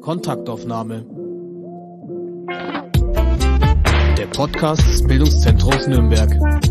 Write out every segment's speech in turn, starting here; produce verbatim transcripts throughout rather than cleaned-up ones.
Kontaktaufnahme. Der Podcast des Bildungszentrums Nürnberg.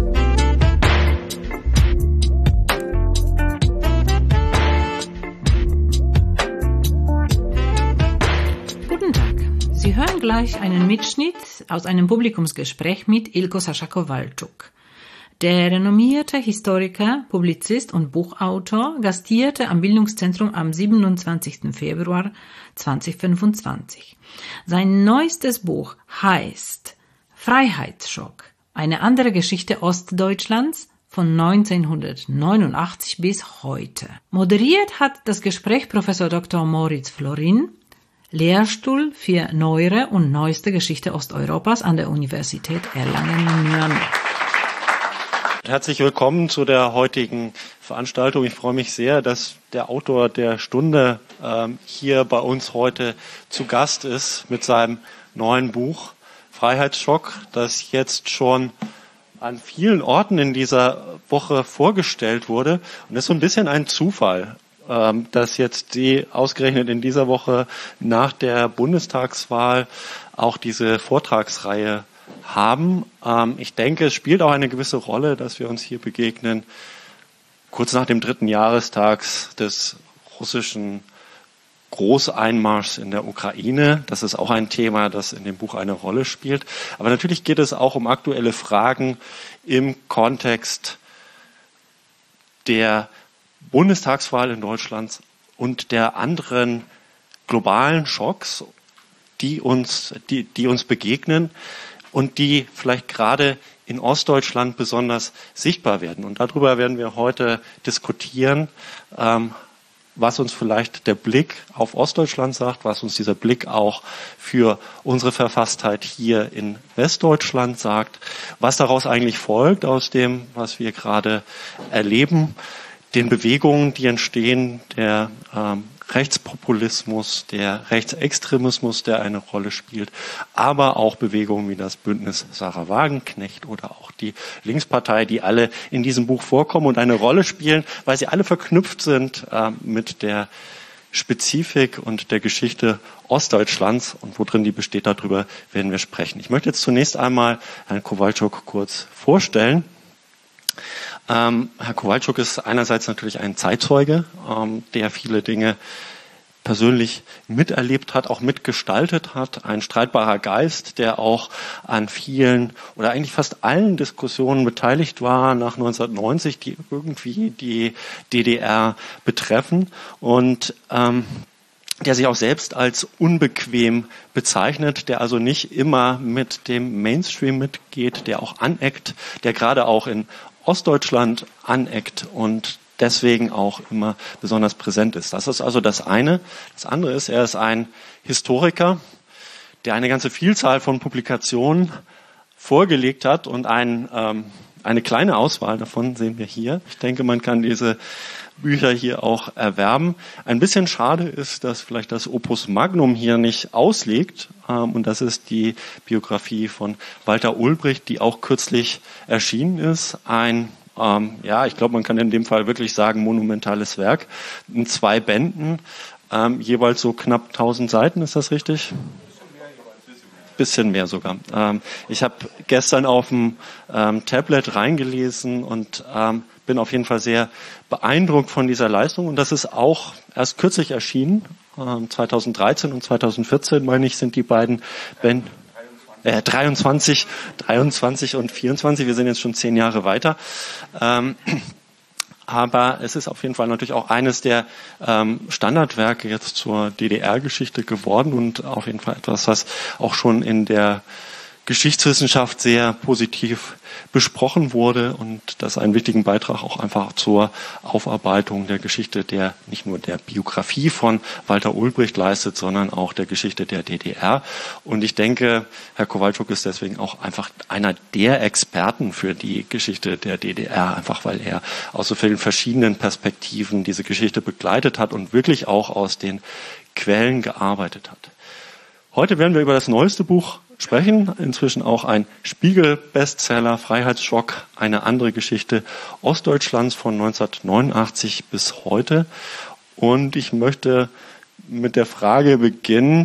Guten Tag. Sie hören gleich einen Mitschnitt aus einem Publikumsgespräch mit Ilko Sascha Kowalczuk. Der renommierte Historiker, Publizist und Buchautor gastierte am Bildungszentrum am siebenundzwanzigsten Februar zweitausendfünfundzwanzig. Sein neuestes Buch heißt Freiheitsschock, eine andere Geschichte Ostdeutschlands von neunzehnhundertneunundachtzig bis heute. Moderiert hat das Gespräch Professor Doktor Moritz Florin, Lehrstuhl für Neuere und Neueste Geschichte Osteuropas an der Universität Erlangen-Nürnberg. Herzlich willkommen zu der heutigen Veranstaltung. Ich freue mich sehr, dass der Autor der Stunde ähm, hier bei uns heute zu Gast ist mit seinem neuen Buch Freiheitsschock, das jetzt schon an vielen Orten in dieser Woche vorgestellt wurde. Und das ist so ein bisschen ein Zufall, ähm, dass jetzt die ausgerechnet in dieser Woche nach der Bundestagswahl auch diese Vortragsreihe haben. Ähm, ich denke, es spielt auch eine gewisse Rolle, dass wir uns hier begegnen, kurz nach dem dritten Jahrestag des russischen Großeinmarschs in der Ukraine. Das ist auch ein Thema, das in dem Buch eine Rolle spielt. Aber natürlich geht es auch um aktuelle Fragen im Kontext der Bundestagswahl in Deutschland und der anderen globalen Schocks, die uns, die, die uns begegnen und die vielleicht gerade in Ostdeutschland besonders sichtbar werden. Und darüber werden wir heute diskutieren, ähm, was uns vielleicht der Blick auf Ostdeutschland sagt, was uns dieser Blick auch für unsere Verfasstheit hier in Westdeutschland sagt, was daraus eigentlich folgt aus dem, was wir gerade erleben, den Bewegungen, die entstehen, der ähm, Rechtspopulismus, der Rechtsextremismus, der eine Rolle spielt, aber auch Bewegungen wie das Bündnis Sarah Wagenknecht oder auch die Linkspartei, die alle in diesem Buch vorkommen und eine Rolle spielen, weil sie alle verknüpft sind äh, mit der Spezifik und der Geschichte Ostdeutschlands und worin die besteht, darüber werden wir sprechen. Ich möchte jetzt zunächst einmal Herrn Kowalczuk kurz vorstellen. Ähm, Herr Kowalczuk ist einerseits natürlich ein Zeitzeuge, ähm, der viele Dinge persönlich miterlebt hat, auch mitgestaltet hat, ein streitbarer Geist, der auch an vielen oder eigentlich fast allen Diskussionen beteiligt war nach neunzehnhundertneunzig, die irgendwie die D D R betreffen und ähm, der sich auch selbst als unbequem bezeichnet, der also nicht immer mit dem Mainstream mitgeht, der auch aneckt, der gerade auch in Ostdeutschland aneckt und deswegen auch immer besonders präsent ist. Das ist also das eine. Das andere ist, er ist ein Historiker, der eine ganze Vielzahl von Publikationen vorgelegt hat und ein, ähm, eine kleine Auswahl davon sehen wir hier. Ich denke, man kann diese Bücher hier auch erwerben. Ein bisschen schade ist, dass vielleicht das Opus Magnum hier nicht auslegt. Ähm, und das ist die Biografie von Walter Ulbricht, die auch kürzlich erschienen ist. Ein, ähm, ja, ich glaube, man kann in dem Fall wirklich sagen, monumentales Werk. In zwei Bänden, ähm, jeweils so knapp tausend Seiten, ist das richtig? Bisschen mehr sogar. Ähm, ich habe gestern auf dem ähm, Tablet reingelesen und ähm, bin auf jeden Fall sehr beeindruckt von dieser Leistung. Und das ist auch erst kürzlich erschienen. Ähm, zweitausenddreizehn und zweitausendvierzehn, meine ich, sind die beiden Bände. Äh, dreiundzwanzig, dreiundzwanzig und vierundzwanzig. Wir sind jetzt schon zehn Jahre weiter. Ähm, Aber es ist auf jeden Fall natürlich auch eines der ähm, Standardwerke jetzt zur D D R-Geschichte geworden und auf jeden Fall etwas, was auch schon in der Geschichtswissenschaft sehr positiv besprochen wurde und das einen wichtigen Beitrag auch einfach zur Aufarbeitung der Geschichte der, nicht nur der Biografie von Walter Ulbricht leistet, sondern auch der Geschichte der D D R. Und ich denke, Herr Kowalczuk ist deswegen auch einfach einer der Experten für die Geschichte der D D R, einfach weil er aus so vielen verschiedenen Perspektiven diese Geschichte begleitet hat und wirklich auch aus den Quellen gearbeitet hat. Heute werden wir über das neueste Buch sprechen, inzwischen auch ein Spiegel-Bestseller, Freiheitsschock, eine andere Geschichte Ostdeutschlands von neunzehnhundertneunundachtzig bis heute. Und ich möchte mit der Frage beginnen,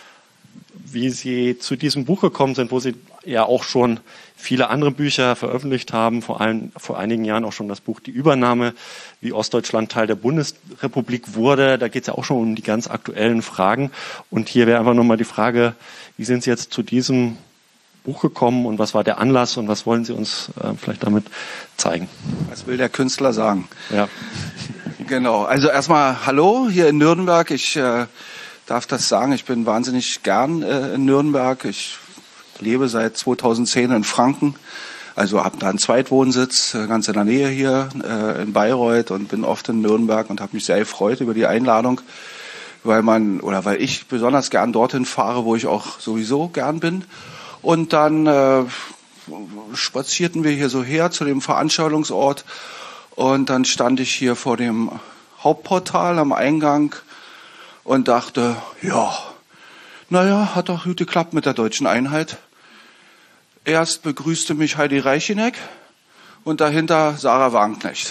wie Sie zu diesem Buch gekommen sind, wo Sie ja auch schon viele andere Bücher veröffentlicht haben, vor allem vor einigen Jahren auch schon das Buch Die Übernahme, wie Ostdeutschland Teil der Bundesrepublik wurde. Da geht es ja auch schon um die ganz aktuellen Fragen. Und hier wäre einfach nochmal die Frage, wie sind Sie jetzt zu diesem Buch gekommen und was war der Anlass und was wollen Sie uns äh, vielleicht damit zeigen? Was will der Künstler sagen? Ja. Genau, also erstmal hallo hier in Nürnberg. Ich äh, darf das sagen, ich bin wahnsinnig gern äh, in Nürnberg. Ich lebe seit zweitausendzehn in Franken, also habe da einen Zweitwohnsitz, äh, ganz in der Nähe hier äh, in Bayreuth und bin oft in Nürnberg und habe mich sehr gefreut über die Einladung, weil man oder weil ich besonders gern dorthin fahre, wo ich auch sowieso gern bin. Und dann äh, spazierten wir hier so her zu dem Veranstaltungsort und dann stand ich hier vor dem Hauptportal am Eingang und dachte, ja, naja, hat doch gut geklappt mit der deutschen Einheit. Erst begrüßte mich Heidi Reicheneck und dahinter Sarah Wagenknecht.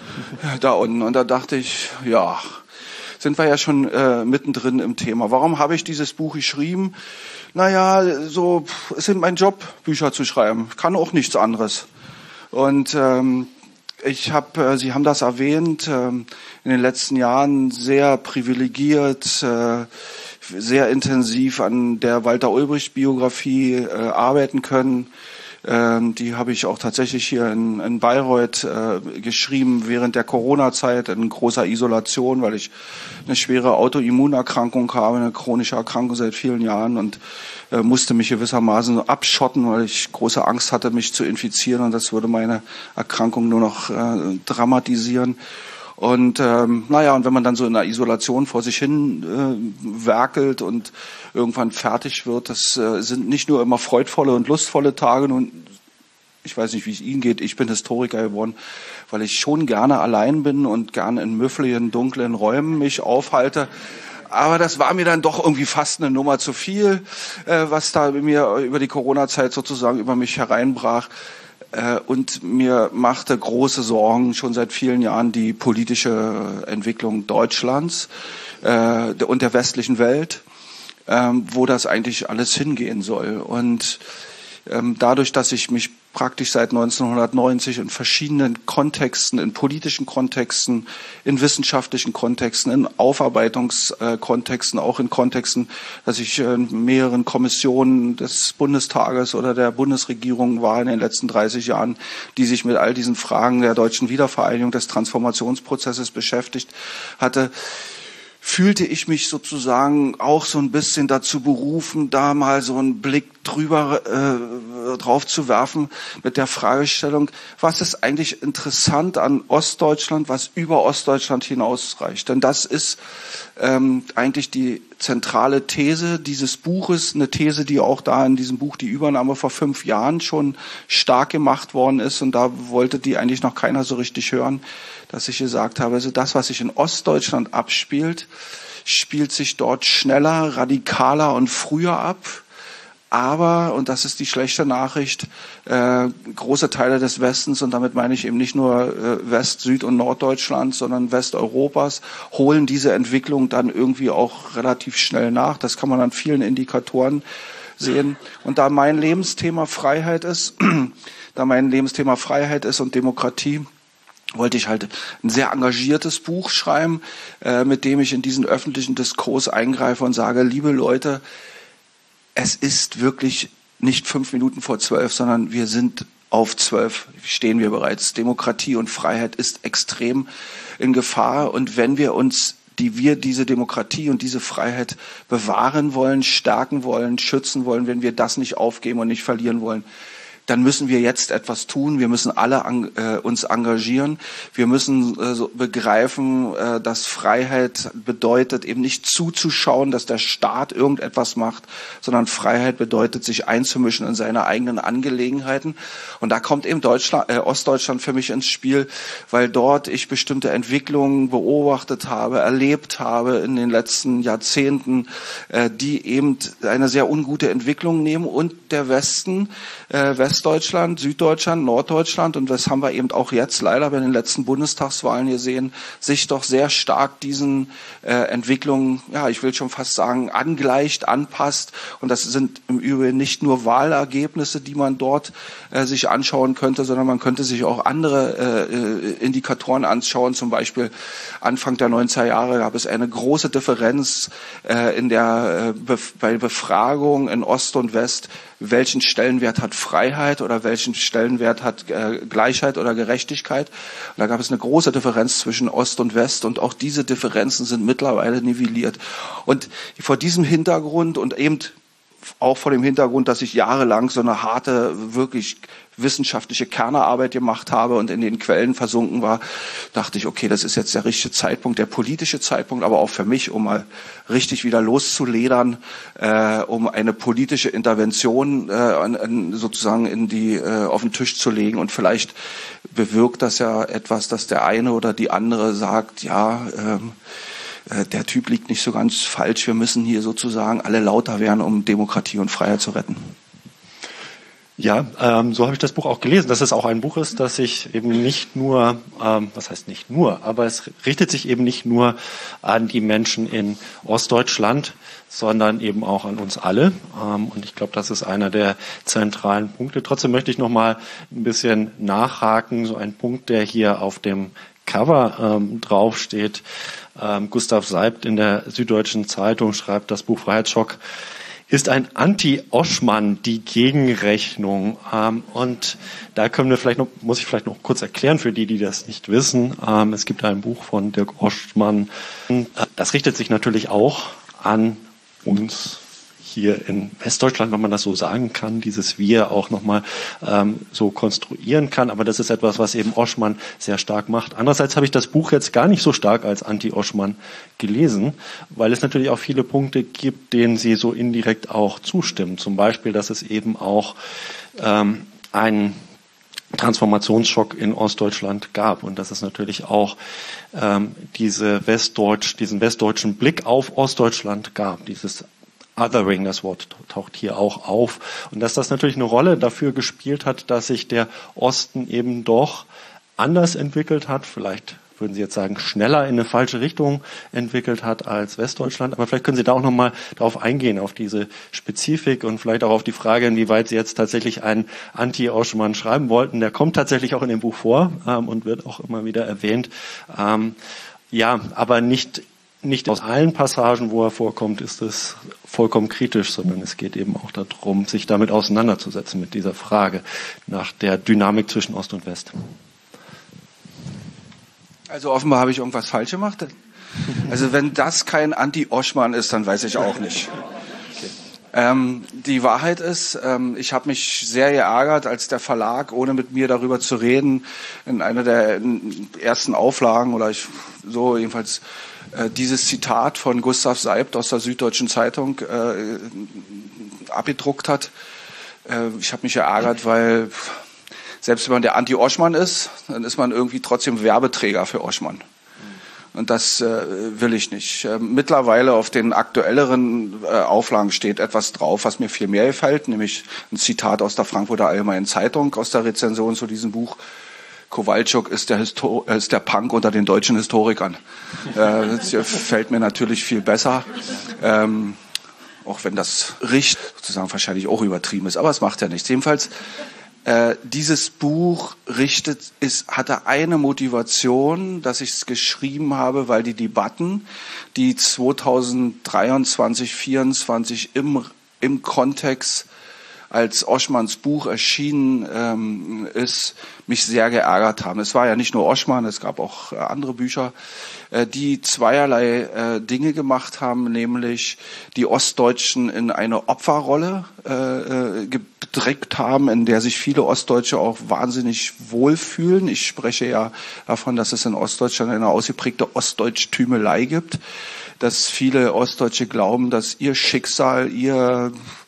Da unten. Und da dachte ich, ja, sind wir ja schon äh, mittendrin im Thema. Warum habe ich dieses Buch geschrieben? Naja, so, es ist mein Job, Bücher zu schreiben. Ich kann auch nichts anderes. Und ähm, ich habe, äh, Sie haben das erwähnt, äh, in den letzten Jahren sehr privilegiert, äh, sehr intensiv an der Walter-Ulbricht-Biografie äh, arbeiten können. Ähm, die habe ich auch tatsächlich hier in, in Bayreuth äh, geschrieben während der Corona-Zeit in großer Isolation, weil ich eine schwere Autoimmunerkrankung habe, eine chronische Erkrankung seit vielen Jahren und äh, musste mich gewissermaßen abschotten, weil ich große Angst hatte, mich zu infizieren und das würde meine Erkrankung nur noch äh, dramatisieren. Und ähm, naja, und wenn man dann so in der Isolation vor sich hin äh, werkelt und irgendwann fertig wird, das äh, sind nicht nur immer freudvolle und lustvolle Tage. Nun, ich weiß nicht, wie es Ihnen geht, ich bin Historiker geworden, weil ich schon gerne allein bin und gerne in müffligen, dunklen Räumen mich aufhalte. Aber das war mir dann doch irgendwie fast eine Nummer zu viel, äh, was da mir über die Corona-Zeit sozusagen über mich hereinbrach. Und mir machte große Sorgen schon seit vielen Jahren die politische Entwicklung Deutschlands äh, und der westlichen Welt, ähm, wo das eigentlich alles hingehen soll. Und ähm, dadurch, dass ich mich praktisch seit neunzehnhundertneunzig in verschiedenen Kontexten, in politischen Kontexten, in wissenschaftlichen Kontexten, in Aufarbeitungskontexten, auch in Kontexten, dass ich in mehreren Kommissionen des Bundestages oder der Bundesregierung war in den letzten dreißig Jahren, die sich mit all diesen Fragen der deutschen Wiedervereinigung, des Transformationsprozesses beschäftigt hatte, fühlte ich mich sozusagen auch so ein bisschen dazu berufen, da mal so einen Blick drüber äh, drauf zu werfen mit der Fragestellung, was ist eigentlich interessant an Ostdeutschland, was über Ostdeutschland hinausreicht. Denn das ist ähm, eigentlich die zentrale These dieses Buches, eine These, die auch da in diesem Buch Die Übernahme vor fünf Jahren schon stark gemacht worden ist und da wollte die eigentlich noch keiner so richtig hören, dass ich gesagt habe, also das, was sich in Ostdeutschland abspielt, spielt sich dort schneller, radikaler und früher ab. Aber, und das ist die schlechte Nachricht, äh, große Teile des Westens, und damit meine ich eben nicht nur äh, West-, Süd- und Norddeutschland, sondern Westeuropas, holen diese Entwicklung dann irgendwie auch relativ schnell nach. Das kann man an vielen Indikatoren sehen. Und da mein Lebensthema Freiheit ist, da mein Lebensthema Freiheit ist und Demokratie, wollte ich halt ein sehr engagiertes Buch schreiben, äh, mit dem ich in diesen öffentlichen Diskurs eingreife und sage, liebe Leute, es ist wirklich nicht fünf Minuten vor zwölf, sondern wir sind auf zwölf, stehen wir bereits. Demokratie und Freiheit ist extrem in Gefahr. Und wenn wir uns, die wir diese Demokratie und diese Freiheit bewahren wollen, stärken wollen, schützen wollen, wenn wir das nicht aufgeben und nicht verlieren wollen, dann müssen wir jetzt etwas tun. Wir müssen alle an, äh, uns engagieren. Wir müssen äh, so begreifen, äh, dass Freiheit bedeutet, eben nicht zuzuschauen, dass der Staat irgendetwas macht, sondern Freiheit bedeutet, sich einzumischen in seine eigenen Angelegenheiten. Und da kommt eben Deutschland, äh, Ostdeutschland für mich ins Spiel, weil dort ich bestimmte Entwicklungen beobachtet habe, erlebt habe in den letzten Jahrzehnten, äh, die eben eine sehr ungute Entwicklung nehmen und der Westen, äh, West Westdeutschland, Süddeutschland, Norddeutschland und das haben wir eben auch jetzt leider bei den letzten Bundestagswahlen gesehen, sich doch sehr stark diesen äh, Entwicklungen, ja, ich will schon fast sagen, angleicht, anpasst. Und das sind im Übrigen nicht nur Wahlergebnisse, die man dort äh, sich anschauen könnte, sondern man könnte sich auch andere äh, Indikatoren anschauen. Zum Beispiel Anfang der neunziger Jahre gab es eine große Differenz äh, in der äh, Bef- bei Befragung in Ost und West, welchen Stellenwert hat Freiheit oder welchen Stellenwert hat äh, Gleichheit oder Gerechtigkeit. Und da gab es eine große Differenz zwischen Ost und West und auch diese Differenzen sind mittlerweile nivelliert. Und vor diesem Hintergrund und eben auch vor dem Hintergrund, dass ich jahrelang so eine harte, wirklich wissenschaftliche Kernearbeit gemacht habe und in den Quellen versunken war, dachte ich, okay, das ist jetzt der richtige Zeitpunkt, der politische Zeitpunkt, aber auch für mich, um mal richtig wieder loszuledern, äh, um eine politische Intervention äh, an, an, sozusagen in die äh, auf den Tisch zu legen. Und vielleicht bewirkt das ja etwas, dass der eine oder die andere sagt, ja, ähm, der Typ liegt nicht so ganz falsch. Wir müssen hier sozusagen alle lauter werden, um Demokratie und Freiheit zu retten. Ja, ähm, so habe ich das Buch auch gelesen, dass es auch ein Buch ist, das sich eben nicht nur, ähm, was heißt nicht nur, aber es richtet sich eben nicht nur an die Menschen in Ostdeutschland, sondern eben auch an uns alle. Ähm, und ich glaube, das ist einer der zentralen Punkte. Trotzdem möchte ich noch mal ein bisschen nachhaken, so ein Punkt, der hier auf dem Cover ähm, draufsteht. Ähm, Gustav Seibt in der Süddeutschen Zeitung schreibt, das Buch Freiheitsschock ist ein Anti-Oschmann, die Gegenrechnung. Ähm, und da können wir vielleicht noch, muss ich vielleicht noch kurz erklären für die, die das nicht wissen. Ähm, es gibt ein Buch von Dirk Oschmann. Das richtet sich natürlich auch an uns hier in Westdeutschland, wenn man das so sagen kann, dieses Wir auch nochmal ähm, so konstruieren kann. Aber das ist etwas, was eben Oschmann sehr stark macht. Andererseits habe ich das Buch jetzt gar nicht so stark als Anti-Oschmann gelesen, weil es natürlich auch viele Punkte gibt, denen sie so indirekt auch zustimmen. Zum Beispiel, dass es eben auch ähm, einen Transformationsschock in Ostdeutschland gab und dass es natürlich auch ähm, diese Westdeutsch, diesen westdeutschen Blick auf Ostdeutschland gab, dieses Othering, das Wort taucht hier auch auf. Und dass das natürlich eine Rolle dafür gespielt hat, dass sich der Osten eben doch anders entwickelt hat, vielleicht würden Sie jetzt sagen, schneller in eine falsche Richtung entwickelt hat als Westdeutschland. Aber vielleicht können Sie da auch nochmal darauf eingehen, auf diese Spezifik und vielleicht auch auf die Frage, inwieweit Sie jetzt tatsächlich einen Anti-Oschmann schreiben wollten. Der kommt tatsächlich auch in dem Buch vor ähm, und wird auch immer wieder erwähnt. Ähm, ja, aber nicht Nicht aus allen Passagen, wo er vorkommt, ist es vollkommen kritisch, sondern es geht eben auch darum, sich damit auseinanderzusetzen, mit dieser Frage nach der Dynamik zwischen Ost und West. Also offenbar habe ich irgendwas falsch gemacht. Also wenn das kein Anti-Oschmann ist, dann weiß ich auch nicht. Ähm, die Wahrheit ist, ähm, ich habe mich sehr geärgert, als der Verlag, ohne mit mir darüber zu reden, in einer der ersten Auflagen oder ich, so jedenfalls äh, dieses Zitat von Gustav Seibt aus der Süddeutschen Zeitung äh, abgedruckt hat. Äh, ich habe mich geärgert, weil selbst wenn man der Anti-Oschmann ist, dann ist man irgendwie trotzdem Werbeträger für Oschmann. Und das äh, will ich nicht. Äh, mittlerweile auf den aktuelleren äh, Auflagen steht etwas drauf, was mir viel mehr gefällt, nämlich ein Zitat aus der Frankfurter Allgemeinen Zeitung, aus der Rezension zu diesem Buch. Kowalczuk ist der, Histo- ist der Punk unter den deutschen Historikern. Äh, das gefällt mir natürlich viel besser. Ähm, auch wenn das Richt sozusagen wahrscheinlich auch übertrieben ist, aber es macht ja nichts. Jedenfalls, äh, dieses Buch richtet, ist, hatte eine Motivation, dass ich es geschrieben habe, weil die Debatten, die zweitausenddreiundzwanzig, vierundzwanzig im, im Kontext als Oschmanns Buch erschienen ähm, ist, mich sehr geärgert haben. Es war ja nicht nur Oschmann, es gab auch äh, andere Bücher, äh, die zweierlei äh, Dinge gemacht haben, nämlich die Ostdeutschen in eine Opferrolle äh, gedrängt haben, in der sich viele Ostdeutsche auch wahnsinnig wohlfühlen. Ich spreche ja davon, dass es in Ostdeutschland eine ausgeprägte Ostdeutsch-Tümelei gibt, dass viele Ostdeutsche glauben, dass ihr Schicksal, ihr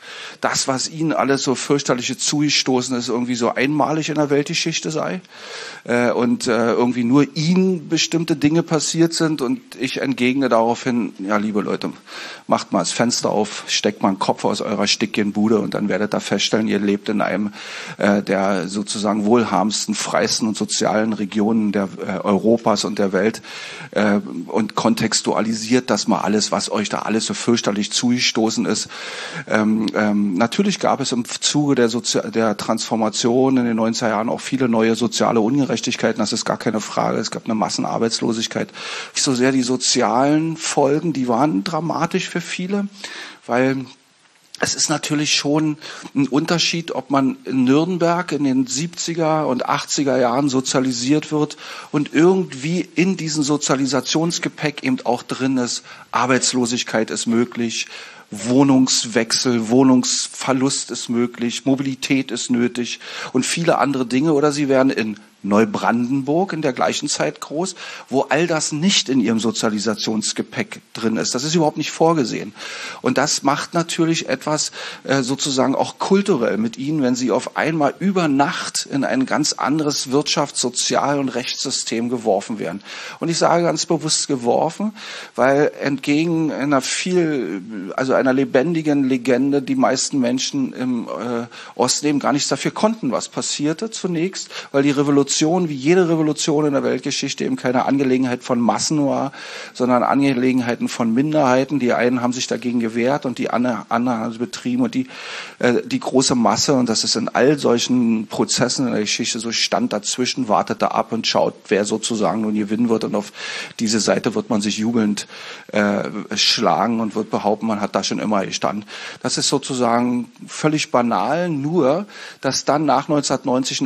das, was ihnen alles so fürchterliche zugestoßen ist, irgendwie so einmalig in der Weltgeschichte sei äh, und äh, irgendwie nur ihnen bestimmte Dinge passiert sind. Und ich entgegne daraufhin, ja, liebe Leute, macht mal das Fenster auf, steckt mal einen Kopf aus eurer stickigen Bude und dann werdet ihr feststellen, ihr lebt in einem äh, der sozusagen wohlhabendsten, freisten und sozialen Regionen der äh, Europas und der Welt äh, und kontextualisiert das mal alles, was euch da alles so fürchterlich zugestoßen ist. Ähm, ähm, natürlich gab es im Zuge der, Sozi- der Transformation in den neunziger Jahren auch viele neue soziale Ungerechtigkeiten, das ist gar keine Frage. Es gab eine Massenarbeitslosigkeit. Nicht so sehr die sozialen Folgen, die waren dramatisch für viele, weil es ist natürlich schon ein Unterschied, ob man in Nürnberg in den siebziger und achtziger Jahren sozialisiert wird und irgendwie in diesem Sozialisationsgepäck eben auch drin ist, Arbeitslosigkeit ist möglich, Wohnungswechsel, Wohnungsverlust ist möglich, Mobilität ist nötig und viele andere Dinge. Oder sie werden in Neubrandenburg in der gleichen Zeit groß, wo all das nicht in ihrem Sozialisationsgepäck drin ist. Das ist überhaupt nicht vorgesehen. Und das macht natürlich etwas äh, sozusagen auch kulturell mit ihnen, wenn sie auf einmal über Nacht in ein ganz anderes Wirtschafts-, Sozial- und Rechtssystem geworfen werden. Und ich sage ganz bewusst geworfen, weil entgegen einer viel, also einer lebendigen Legende, die meisten Menschen im äh, Osten eben gar nichts dafür konnten, was passierte zunächst, weil die Revolution wie jede Revolution in der Weltgeschichte eben keine Angelegenheit von Massen war, sondern Angelegenheiten von Minderheiten. Die einen haben sich dagegen gewehrt und die anderen haben sie betrieben und die, äh, die große Masse, und das ist in all solchen Prozessen in der Geschichte so, stand dazwischen, wartet da ab und schaut, wer sozusagen nun gewinnen wird, und auf diese Seite wird man sich jubelnd äh, schlagen und wird behaupten, man hat da schon immer gestanden. Das ist sozusagen völlig banal, nur dass dann nach neunzehnhundertneunzig ein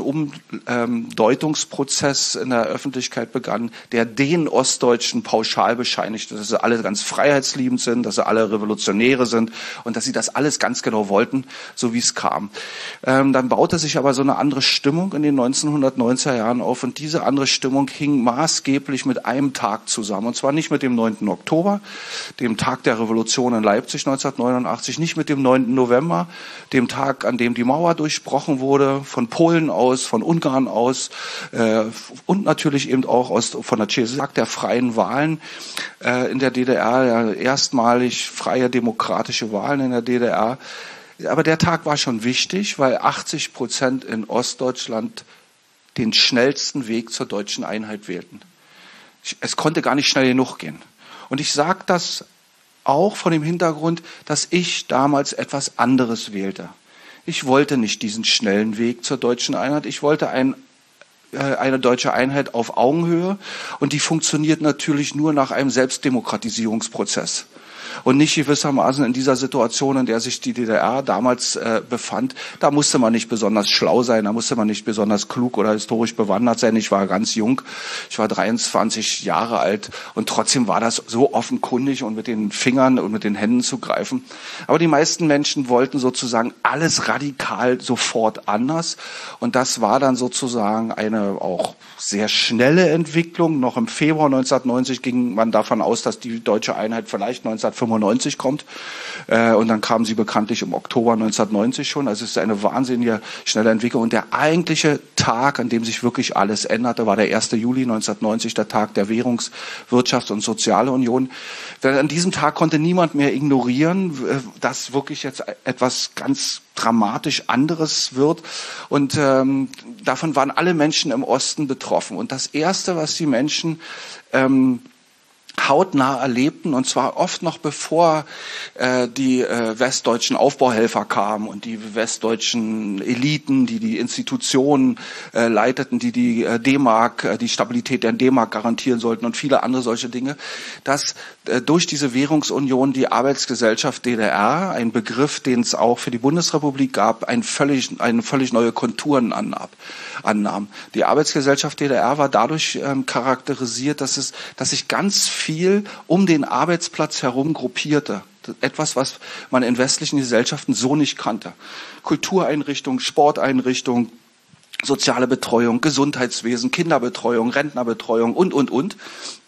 Umdeutungsprozess in der Öffentlichkeit begann, der den Ostdeutschen pauschal bescheinigte, dass sie alle ganz freiheitsliebend sind, dass sie alle Revolutionäre sind und dass sie das alles ganz genau wollten, so wie es kam. Ähm, dann baute sich aber so eine andere Stimmung in den neunzehnhundertneunziger Jahren auf, und diese andere Stimmung hing maßgeblich mit einem Tag zusammen, und zwar nicht mit dem neunten Oktober, dem Tag der Revolution in Leipzig neunzehnhundertneunundachtzig, nicht mit dem neunten November, dem Tag, an dem die Mauer durchbrochen wurde, von Polen aus, von Ungarn aus äh, und natürlich eben auch aus, von der Tag der freien Wahlen äh, in der D D R, ja, erstmalig freie demokratische Wahlen in der D D R. Aber der Tag war schon wichtig, weil achtzig Prozent in Ostdeutschland den schnellsten Weg zur deutschen Einheit wählten. Es konnte gar nicht schnell genug gehen. Und ich sage das auch von dem Hintergrund, dass ich damals etwas anderes wählte. Ich wollte nicht diesen schnellen Weg zur deutschen Einheit. Ich wollte ein, äh, eine deutsche Einheit auf Augenhöhe, und die funktioniert natürlich nur nach einem Selbstdemokratisierungsprozess. Und nicht gewissermaßen in dieser Situation, in der sich die D D R damals äh, befand. Da musste man nicht besonders schlau sein, da musste man nicht besonders klug oder historisch bewandert sein. Ich war ganz jung, ich war dreiundzwanzig Jahre alt, und trotzdem war das so offenkundig und mit den Fingern und mit den Händen zu greifen. Aber die meisten Menschen wollten sozusagen alles radikal sofort anders, und das war dann sozusagen eine auch sehr schnelle Entwicklung. Noch im Februar neunzehnhundertneunzig ging man davon aus, dass die deutsche Einheit vielleicht neunzehnhundertfünfundneunzig kommt. Äh, und dann kam sie bekanntlich im Oktober neunzehnhundertneunzig schon. Also es ist eine wahnsinnige schnelle Entwicklung. Und der eigentliche Tag, an dem sich wirklich alles änderte, war der erste Juli neunzehnhundertneunzig, der Tag der Währungs-, Wirtschafts- und Sozialunion. Denn an diesem Tag konnte niemand mehr ignorieren, dass wirklich jetzt etwas ganz dramatisch anderes wird. Und ähm, davon waren alle Menschen im Osten betroffen. Und das Erste, was die Menschen ähm, hautnah erlebten, und zwar oft noch bevor äh, die äh, westdeutschen Aufbauhelfer kamen und die westdeutschen Eliten, die die Institutionen äh, leiteten, die die äh, D-Mark, äh, die Stabilität der D-Mark garantieren sollten und viele andere solche Dinge, dass äh, durch diese Währungsunion die Arbeitsgesellschaft D D R, ein Begriff, den es auch für die Bundesrepublik gab, ein völlig, eine völlig neue Konturen annahm. annahm. Die Arbeitsgesellschaft D D R war dadurch ähm, charakterisiert, dass es, dass sich ganz viel um den Arbeitsplatz herum gruppierte. Etwas, was man in westlichen Gesellschaften so nicht kannte. Kultureinrichtungen, Sporteinrichtungen, soziale Betreuung, Gesundheitswesen, Kinderbetreuung, Rentnerbetreuung und, und, und.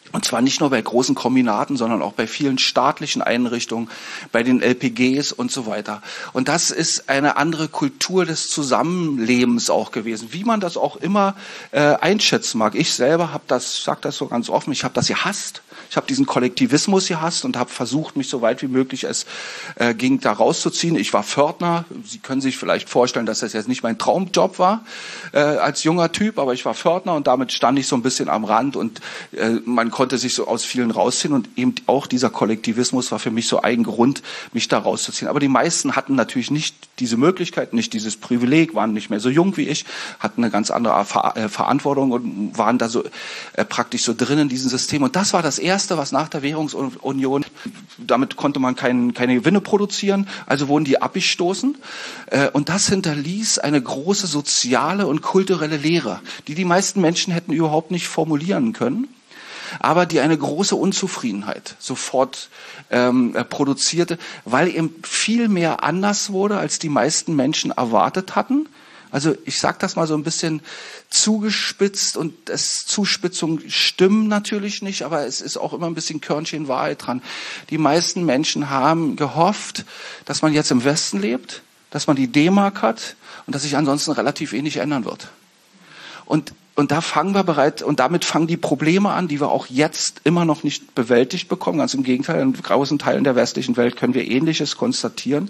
Und zwar nicht nur bei großen Kombinaten, sondern auch bei vielen staatlichen Einrichtungen, bei den L P Gs und so weiter. Und das ist eine andere Kultur des Zusammenlebens auch gewesen, wie man das auch immer äh, einschätzen mag. Ich selber habe das, sage das so ganz offen, ich habe das gehasst. Ich habe diesen Kollektivismus gehasst und habe versucht, mich so weit wie möglich es äh, ging, da rauszuziehen. Ich war Pförtner. Sie können sich vielleicht vorstellen, dass das jetzt nicht mein Traumjob war äh, als junger Typ, aber ich war Pförtner und damit stand ich so ein bisschen am Rand und äh, man konnte sich so aus vielen rausziehen und eben auch dieser Kollektivismus war für mich so ein Grund, mich da rauszuziehen. Aber die meisten hatten natürlich nicht diese Möglichkeit, nicht dieses Privileg, waren nicht mehr so jung wie ich, hatten eine ganz andere Ver- äh, Verantwortung und waren da so äh, praktisch so drin in diesem System. Und das war das Erste, was nach der Währungsunion, damit konnte man kein, keine Gewinne produzieren, also wurden die abgestoßen. Und das hinterließ eine große soziale und kulturelle Leere, die die meisten Menschen hätten überhaupt nicht formulieren können, aber die eine große Unzufriedenheit sofort ähm, produzierte, weil eben viel mehr anders wurde, als die meisten Menschen erwartet hatten. Also ich sage das mal so ein bisschen zugespitzt und das Zuspitzung stimmen natürlich nicht, aber es ist auch immer ein bisschen Körnchen Wahrheit dran. Die meisten Menschen haben gehofft, dass man jetzt im Westen lebt, dass man die D-Mark hat und dass sich ansonsten relativ wenig ändern wird. Und Und da fangen wir bereits, und damit fangen die Probleme an, die wir auch jetzt immer noch nicht bewältigt bekommen. Ganz im Gegenteil, in großen Teilen der westlichen Welt können wir Ähnliches konstatieren.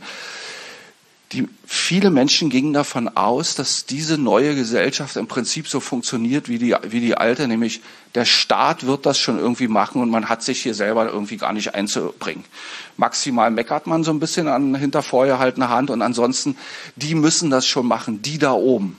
Die, viele Menschen gingen davon aus, dass diese neue Gesellschaft im Prinzip so funktioniert wie die, wie die alte, nämlich der Staat wird das schon irgendwie machen und man hat sich hier selber irgendwie gar nicht einzubringen. Maximal meckert man so ein bisschen an hinter vorgehaltener Hand und ansonsten, die müssen das schon machen, die da oben.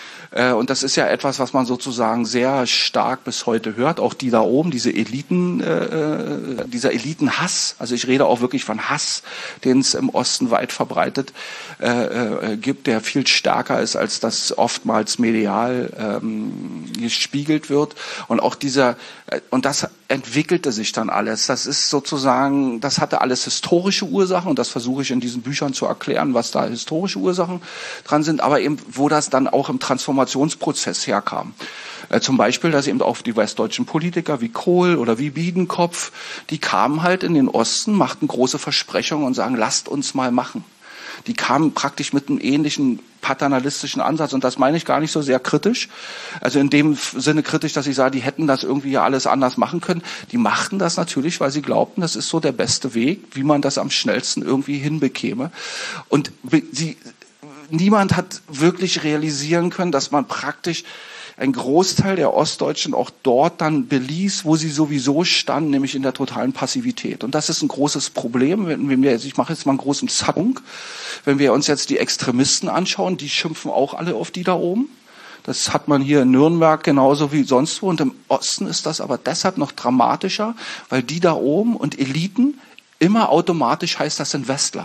Und das ist ja etwas, was man sozusagen sehr stark bis heute hört. Auch die da oben, diese Eliten, äh, dieser Elitenhass. Also ich rede auch wirklich von Hass, den es im Osten weit verbreitet äh, äh, gibt, der viel stärker ist, als das oftmals medial ähm, gespiegelt wird. Und auch dieser, äh, und das entwickelte sich dann alles. Das ist sozusagen, das hatte alles historische Ursachen und das versuche ich in diesen Büchern zu erklären, was da historische Ursachen dran sind, aber eben, wo das dann auch im Transformationsprozess herkam. Äh, zum Beispiel, dass eben auch die westdeutschen Politiker wie Kohl oder wie Biedenkopf, die kamen halt in den Osten, machten große Versprechungen und sagen, lasst uns mal machen. Die kamen praktisch mit einem ähnlichen paternalistischen Ansatz und das meine ich gar nicht so sehr kritisch. Also in dem Sinne kritisch, dass ich sage, die hätten das irgendwie ja alles anders machen können. Die machten das natürlich, weil sie glaubten, das ist so der beste Weg, wie man das am schnellsten irgendwie hinbekäme. Und sie, niemand hat wirklich realisieren können, dass man praktisch ein Großteil der Ostdeutschen auch dort dann beließ, wo sie sowieso standen, nämlich in der totalen Passivität. Und das ist ein großes Problem. Wenn wir, ich mache jetzt mal einen großen Zackung, wenn wir uns jetzt die Extremisten anschauen, die schimpfen auch alle auf die da oben. Das hat man hier in Nürnberg genauso wie sonst wo. Und im Osten ist das aber deshalb noch dramatischer, weil die da oben und Eliten immer automatisch heißt, das sind Westler.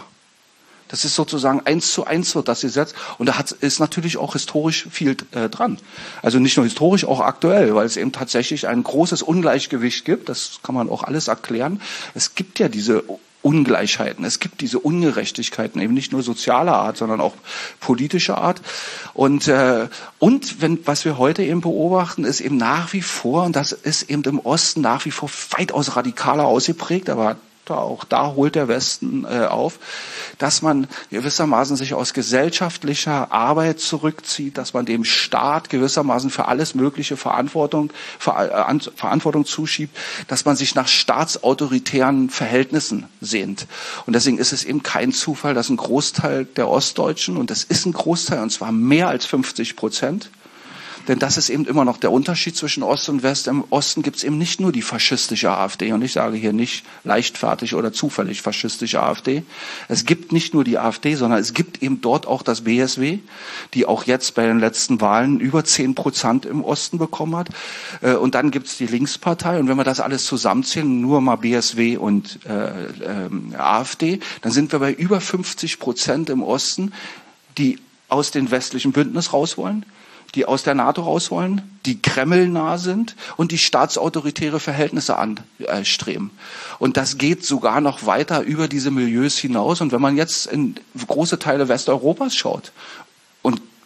Das ist sozusagen eins zu eins wird das gesetzt. Und da hat, ist natürlich auch historisch viel äh, dran. Also nicht nur historisch, auch aktuell, weil es eben tatsächlich ein großes Ungleichgewicht gibt. Das kann man auch alles erklären. Es gibt ja diese Ungleichheiten, es gibt diese Ungerechtigkeiten, eben nicht nur sozialer Art, sondern auch politischer Art. Und, äh, und wenn, was wir heute eben beobachten, ist eben nach wie vor, und das ist eben im Osten nach wie vor weitaus radikaler ausgeprägt, aber Da, auch da holt der Westen äh, auf, dass man gewissermaßen sich aus gesellschaftlicher Arbeit zurückzieht, dass man dem Staat gewissermaßen für alles mögliche Verantwortung, Ver, äh, Verantwortung zuschiebt, dass man sich nach staatsautoritären Verhältnissen sehnt. Und deswegen ist es eben kein Zufall, dass ein Großteil der Ostdeutschen, und das ist ein Großteil, und zwar mehr als fünfzig Prozent, denn das ist eben immer noch der Unterschied zwischen Ost und West. Im Osten gibt es eben nicht nur die faschistische AfD. Und ich sage hier nicht leichtfertig oder zufällig faschistische AfD. Es gibt nicht nur die AfD, sondern es gibt eben dort auch das B S W, die auch jetzt bei den letzten Wahlen über zehn Prozent im Osten bekommen hat. Und dann gibt es die Linkspartei. Und wenn wir das alles zusammenzählen, nur mal B S W und äh, äh, AfD, dann sind wir bei über fünfzig Prozent im Osten, die aus dem westlichen Bündnis raus wollen, die aus der NATO raus wollen, die Kreml nah sind und die staatsautoritäre Verhältnisse anstreben. Und das geht sogar noch weiter über diese Milieus hinaus. Und wenn man jetzt in große Teile Westeuropas schaut und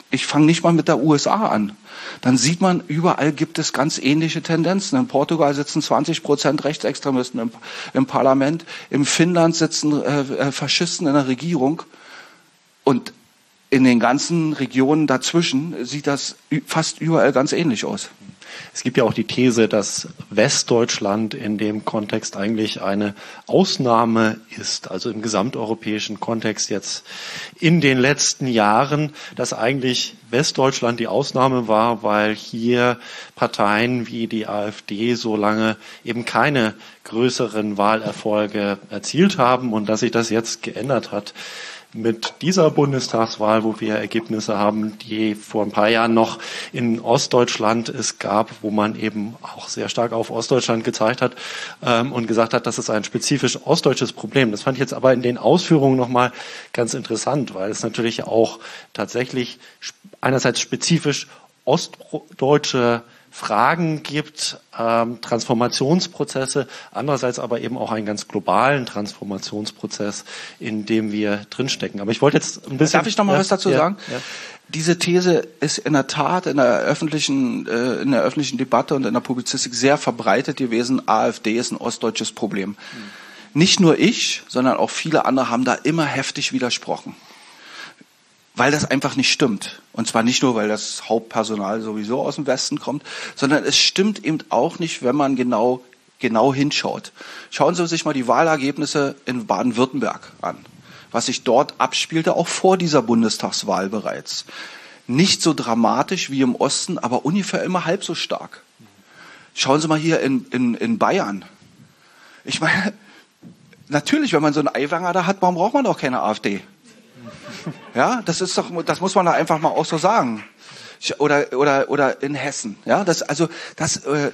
ich fange nicht mal mit der U S A an. Dann sieht man, überall gibt es ganz ähnliche Tendenzen. In Portugal sitzen zwanzig Prozent Rechtsextremisten im, im Parlament. In Finnland sitzen äh, Faschisten in der Regierung. Und in den ganzen Regionen dazwischen sieht das fast überall ganz ähnlich aus. Es gibt ja auch die These, dass Westdeutschland in dem Kontext eigentlich eine Ausnahme ist, also im gesamteuropäischen Kontext jetzt in den letzten Jahren, dass eigentlich Westdeutschland die Ausnahme war, weil hier Parteien wie die AfD so lange eben keine größeren Wahlerfolge erzielt haben und dass sich das jetzt geändert hat. Mit dieser Bundestagswahl, wo wir Ergebnisse haben, die vor ein paar Jahren noch in Ostdeutschland es gab, wo man eben auch sehr stark auf Ostdeutschland gezeigt hat ähm, und gesagt hat, das ist ein spezifisch ostdeutsches Problem. Das fand ich jetzt aber in den Ausführungen nochmal ganz interessant, weil es natürlich auch tatsächlich einerseits spezifisch ostdeutsche Fragen gibt, ähm, Transformationsprozesse, andererseits aber eben auch einen ganz globalen Transformationsprozess, in dem wir drinstecken. Aber ich wollte jetzt ein bisschen... Darf ich noch mal ja, was dazu ja, sagen? Ja. Diese These ist in der Tat in der öffentlichen, äh, in der öffentlichen Debatte und in der Publizistik sehr verbreitet gewesen. AfD ist ein ostdeutsches Problem. Mhm. Nicht nur ich, sondern auch viele andere haben da immer heftig widersprochen. Weil das einfach nicht stimmt. Und zwar nicht nur, weil das Hauptpersonal sowieso aus dem Westen kommt, sondern es stimmt eben auch nicht, wenn man genau, genau hinschaut. Schauen Sie sich mal die Wahlergebnisse in Baden-Württemberg an. Was sich dort abspielte, auch vor dieser Bundestagswahl bereits. Nicht so dramatisch wie im Osten, aber ungefähr immer halb so stark. Schauen Sie mal hier in, in, in Bayern. Ich meine, natürlich, wenn man so einen Aiwanger da hat, warum braucht man doch keine AfD? Ja, das ist doch, das muss man da einfach mal auch so sagen. Oder oder oder in Hessen, ja, das also das äh,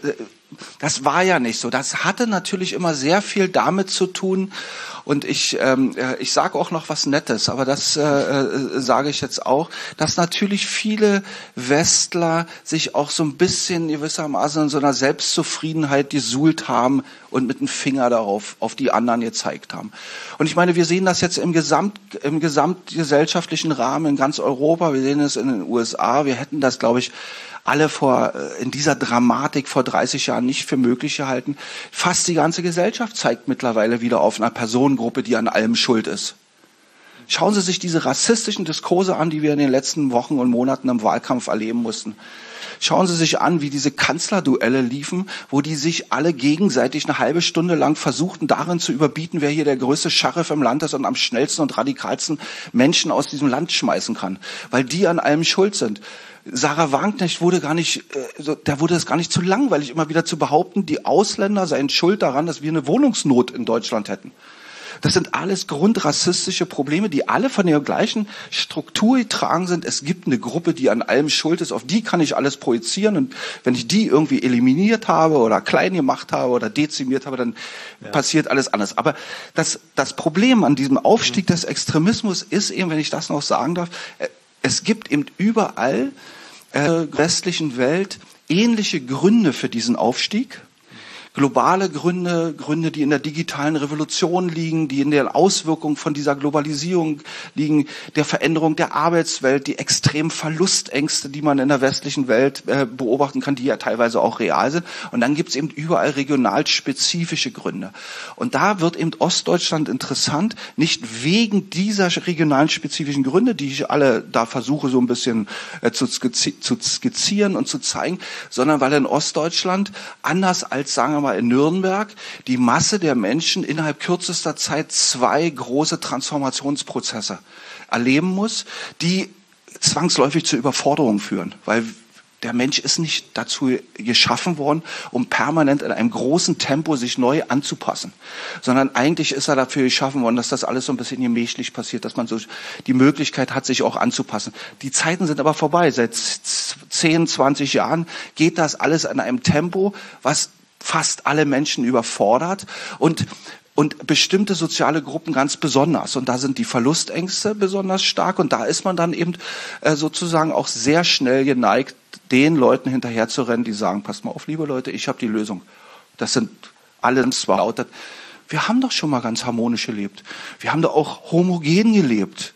das war ja nicht so. Das hatte natürlich immer sehr viel damit zu tun. Und ich ähm, ich sage auch noch was Nettes, aber das äh, sage ich jetzt auch, dass natürlich viele Westler sich auch so ein bisschen gewissermaßen in so einer Selbstzufriedenheit gesuhlt haben und mit dem Finger darauf auf die anderen gezeigt haben. Und ich meine, wir sehen das jetzt im Gesamt im gesamtgesellschaftlichen Rahmen in ganz Europa. Wir sehen es in den U S A. Wir hätten das, glaube ich, alle vor in dieser Dramatik vor dreißig Jahren nicht für möglich gehalten. Fast die ganze Gesellschaft zeigt mittlerweile wieder auf einer Personengruppe, die an allem schuld ist. Schauen Sie sich diese rassistischen Diskurse an, die wir in den letzten Wochen und Monaten im Wahlkampf erleben mussten. Schauen Sie sich an, wie diese Kanzlerduelle liefen, wo die sich alle gegenseitig eine halbe Stunde lang versuchten, darin zu überbieten, wer hier der größte Scharif im Land ist und am schnellsten und radikalsten Menschen aus diesem Land schmeißen kann, weil die an allem schuld sind. Sarah Wagenknecht wurde gar nicht, äh, da wurde es gar nicht zu langweilig, immer wieder zu behaupten, die Ausländer seien schuld daran, dass wir eine Wohnungsnot in Deutschland hätten. Das sind alles grundrassistische Probleme, die alle von der gleichen Struktur getragen sind. Es gibt eine Gruppe, die an allem schuld ist, auf die kann ich alles projizieren. Und wenn ich die irgendwie eliminiert habe oder klein gemacht habe oder dezimiert habe, dann ja. passiert alles anders. Aber das, das Problem an diesem Aufstieg des Extremismus ist eben, wenn ich das noch sagen darf, es gibt eben überall äh, westlichen Welt ähnliche Gründe für diesen Aufstieg. Globale Gründe, Gründe, die in der digitalen Revolution liegen, die in der Auswirkung von dieser Globalisierung liegen, der Veränderung der Arbeitswelt, die extremen Verlustängste, die man in der westlichen Welt äh, beobachten kann, die ja teilweise auch real sind. Und dann gibt es eben überall regional spezifische Gründe. Und da wird eben Ostdeutschland interessant, nicht wegen dieser regionalen spezifischen Gründe, die ich alle da versuche so ein bisschen äh, zu, skizzi- zu skizzieren und zu zeigen, sondern weil in Ostdeutschland, anders als, sagen wir mal, in Nürnberg, die Masse der Menschen innerhalb kürzester Zeit zwei große Transformationsprozesse erleben muss, die zwangsläufig zur Überforderung führen, weil der Mensch ist nicht dazu geschaffen worden, um permanent in einem großen Tempo sich neu anzupassen, sondern eigentlich ist er dafür geschaffen worden, dass das alles so ein bisschen gemächlich passiert, dass man so die Möglichkeit hat, sich auch anzupassen. Die Zeiten sind aber vorbei. Seit zehn, zwanzig Jahren geht das alles in einem Tempo, was fast alle Menschen überfordert und und bestimmte soziale Gruppen ganz besonders. Und da sind die Verlustängste besonders stark und da ist man dann eben äh, sozusagen auch sehr schnell geneigt, den Leuten hinterherzurennen, die sagen, passt mal auf, liebe Leute, ich habe die Lösung. Das sind alle zwar lautet. Wir haben doch schon mal ganz harmonisch gelebt. Wir haben doch auch homogen gelebt.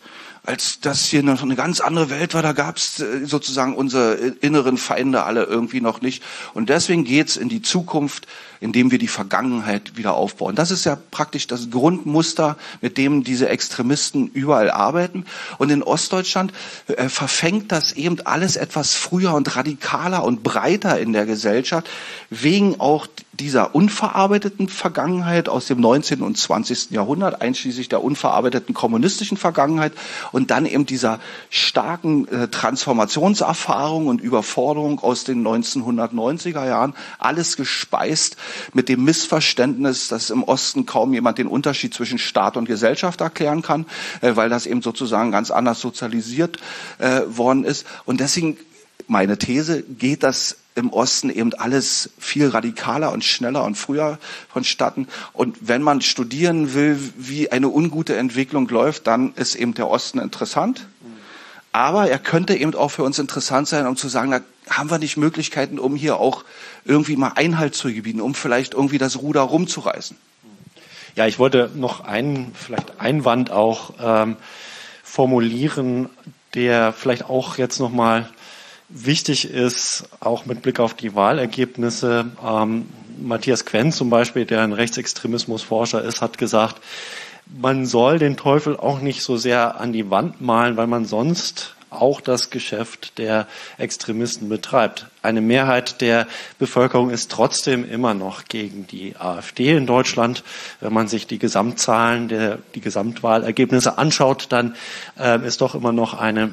als das hier noch eine ganz andere Welt war, da gab's sozusagen unsere inneren Feinde alle irgendwie noch nicht. Und deswegen geht's in die Zukunft, indem wir die Vergangenheit wieder aufbauen. Das ist ja praktisch das Grundmuster, mit dem diese Extremisten überall arbeiten. Und in Ostdeutschland äh, verfängt das eben alles etwas früher und radikaler und breiter in der Gesellschaft, wegen auch dieser unverarbeiteten Vergangenheit aus dem neunzehnten und zwanzigsten Jahrhundert, einschließlich der unverarbeiteten kommunistischen Vergangenheit und dann eben dieser starken äh, Transformationserfahrung und Überforderung aus den neunzehnhundertneunziger Jahren, alles gespeist mit dem Missverständnis, dass im Osten kaum jemand den Unterschied zwischen Staat und Gesellschaft erklären kann, äh, weil das eben sozusagen ganz anders sozialisiert äh, worden ist. Und deswegen, meine These, geht das im Osten eben alles viel radikaler und schneller und früher vonstatten. Und wenn man studieren will, wie eine ungute Entwicklung läuft, dann ist eben der Osten interessant. Aber er könnte eben auch für uns interessant sein, um zu sagen, da haben wir nicht Möglichkeiten, um hier auch irgendwie mal Einhalt zu gebieten, um vielleicht irgendwie das Ruder rumzureißen. Ja, ich wollte noch einen vielleicht Einwand auch ähm, formulieren, der vielleicht auch jetzt nochmal wichtig ist, auch mit Blick auf die Wahlergebnisse. Ähm, Matthias Quendt zum Beispiel, der ein Rechtsextremismusforscher ist, hat gesagt, man soll den Teufel auch nicht so sehr an die Wand malen, weil man sonst auch das Geschäft der Extremisten betreibt. Eine Mehrheit der Bevölkerung ist trotzdem immer noch gegen die AfD in Deutschland. Wenn man sich die Gesamtzahlen, der, die Gesamtwahlergebnisse anschaut, dann äh, ist doch immer noch eine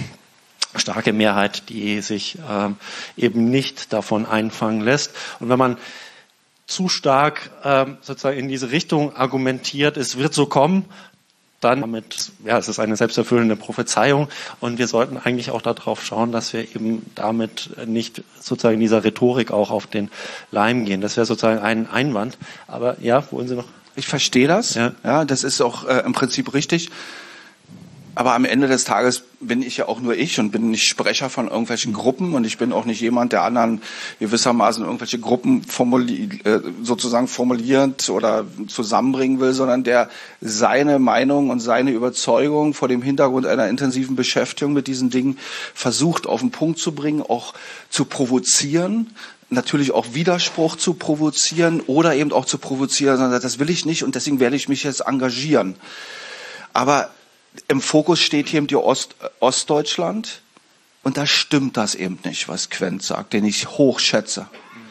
starke Mehrheit, die sich ähm, eben nicht davon einfangen lässt. Und wenn man zu stark ähm, sozusagen in diese Richtung argumentiert, es wird so kommen, dann damit, ja, es ist eine selbsterfüllende Prophezeiung und wir sollten eigentlich auch darauf schauen, dass wir eben damit nicht sozusagen in dieser Rhetorik auch auf den Leim gehen. Das wäre sozusagen ein Einwand. Aber ja, wollen Sie noch? Ich verstehe das. Ja, ja, das ist auch äh, im Prinzip richtig. Aber am Ende des Tages bin ich ja auch nur ich und bin nicht Sprecher von irgendwelchen Gruppen und ich bin auch nicht jemand, der anderen gewissermaßen irgendwelche Gruppen formulier, äh, sozusagen formulierend oder zusammenbringen will, sondern der seine Meinung und seine Überzeugung vor dem Hintergrund einer intensiven Beschäftigung mit diesen Dingen versucht auf den Punkt zu bringen, auch zu provozieren, natürlich auch Widerspruch zu provozieren oder eben auch zu provozieren, sondern das will ich nicht und deswegen werde ich mich jetzt engagieren. Aber im Fokus steht hier eben die Ost, Ostdeutschland und da stimmt das eben nicht, was Quendt sagt, den ich hochschätze.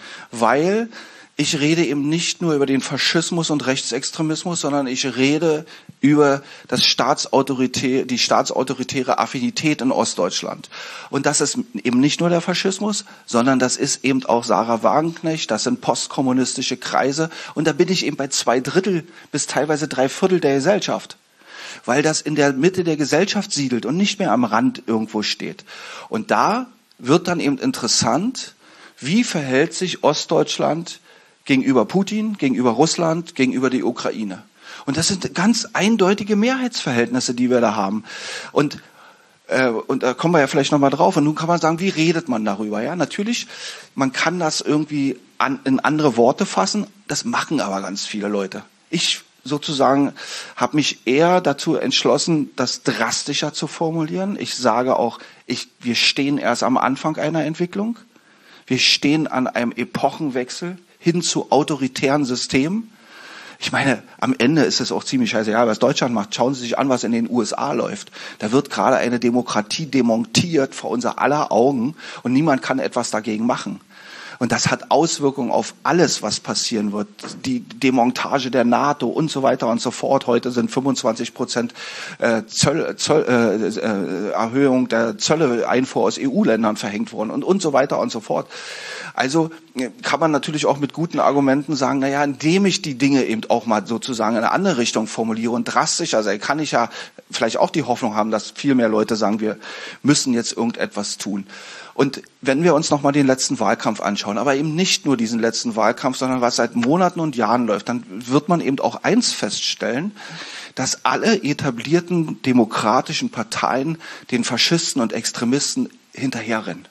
Weil ich rede eben nicht nur über den Faschismus und Rechtsextremismus, sondern ich rede über das Staatsautorität, die staatsautoritäre Affinität in Ostdeutschland. Und das ist eben nicht nur der Faschismus, sondern das ist eben auch Sarah Wagenknecht, das sind postkommunistische Kreise und da bin ich eben bei zwei Drittel bis teilweise drei Viertel der Gesellschaft. Weil das in der Mitte der Gesellschaft siedelt und nicht mehr am Rand irgendwo steht. Und da wird dann eben interessant, wie verhält sich Ostdeutschland gegenüber Putin, gegenüber Russland, gegenüber der Ukraine. Und das sind ganz eindeutige Mehrheitsverhältnisse, die wir da haben. Und äh, und da kommen wir ja vielleicht nochmal drauf. Und nun kann man sagen, wie redet man darüber? Ja, natürlich, man kann das irgendwie an, in andere Worte fassen. Das machen aber ganz viele Leute. Ich sozusagen habe mich eher dazu entschlossen, das drastischer zu formulieren. Ich sage auch, ich, wir stehen erst am Anfang einer Entwicklung. Wir stehen an einem Epochenwechsel hin zu autoritären Systemen. Ich meine, am Ende ist es auch ziemlich scheißegal, was Deutschland macht. Schauen Sie sich an, was in den U S A läuft. Da wird gerade eine Demokratie demontiert vor unser aller Augen und niemand kann etwas dagegen machen. Und das hat Auswirkungen auf alles, was passieren wird. Die Demontage der NATO und so weiter und so fort. Heute sind fünfundzwanzig Prozent äh, Zoll, Zoll, äh, äh, Erhöhung der Zölle-Einfuhr aus E U-Ländern verhängt worden und, und so weiter und so fort. Also kann man natürlich auch mit guten Argumenten sagen, naja, indem ich die Dinge eben auch mal sozusagen in eine andere Richtung formuliere und drastisch, also kann ich ja vielleicht auch die Hoffnung haben, dass viel mehr Leute sagen, wir müssen jetzt irgendetwas tun. Und wenn wir uns nochmal den letzten Wahlkampf anschauen, aber eben nicht nur diesen letzten Wahlkampf, sondern was seit Monaten und Jahren läuft, dann wird man eben auch eins feststellen, dass alle etablierten demokratischen Parteien den Faschisten und Extremisten hinterherrennen.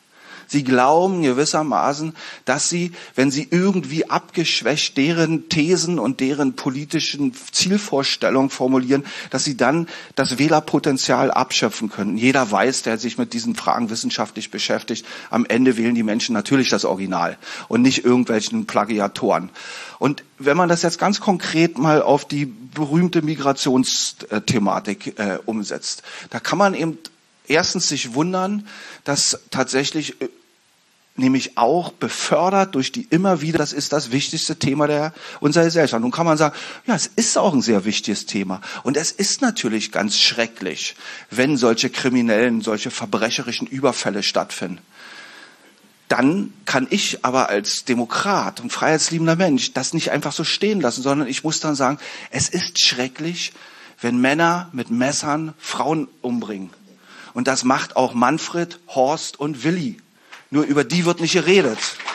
Sie glauben gewissermaßen, dass sie, wenn sie irgendwie abgeschwächt deren Thesen und deren politischen Zielvorstellungen formulieren, dass sie dann das Wählerpotenzial abschöpfen können. Jeder weiß, der sich mit diesen Fragen wissenschaftlich beschäftigt, am Ende wählen die Menschen natürlich das Original und nicht irgendwelchen Plagiatoren. Und wenn man das jetzt ganz konkret mal auf die berühmte Migrationsthematik äh, umsetzt, da kann man eben erstens sich wundern, dass tatsächlich äh, nämlich auch befördert durch die immer wieder, das ist das wichtigste Thema der unserer Gesellschaft. Nun kann man sagen, ja, es ist auch ein sehr wichtiges Thema. Und es ist natürlich ganz schrecklich, wenn solche kriminellen, solche verbrecherischen Überfälle stattfinden. Dann kann ich aber als Demokrat und freiheitsliebender Mensch das nicht einfach so stehen lassen, sondern ich muss dann sagen, es ist schrecklich, wenn Männer mit Messern Frauen umbringen. Und das macht auch Manfred, Horst und Willi. Nur über die wird nicht geredet.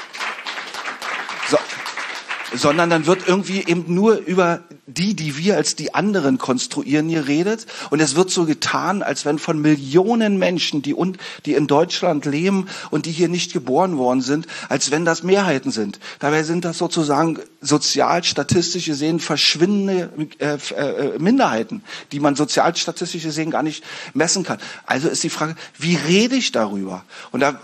So, sondern dann wird irgendwie eben nur über die, die wir als die anderen konstruieren, geredet. Und es wird so getan, als wenn von Millionen Menschen, die, und, die in Deutschland leben und die hier nicht geboren worden sind, als wenn das Mehrheiten sind. Dabei sind das sozusagen sozial, statistisch gesehen verschwindende äh, äh, Minderheiten, die man sozial, statistisch gesehen gar nicht messen kann. Also ist die Frage, wie rede ich darüber? Und da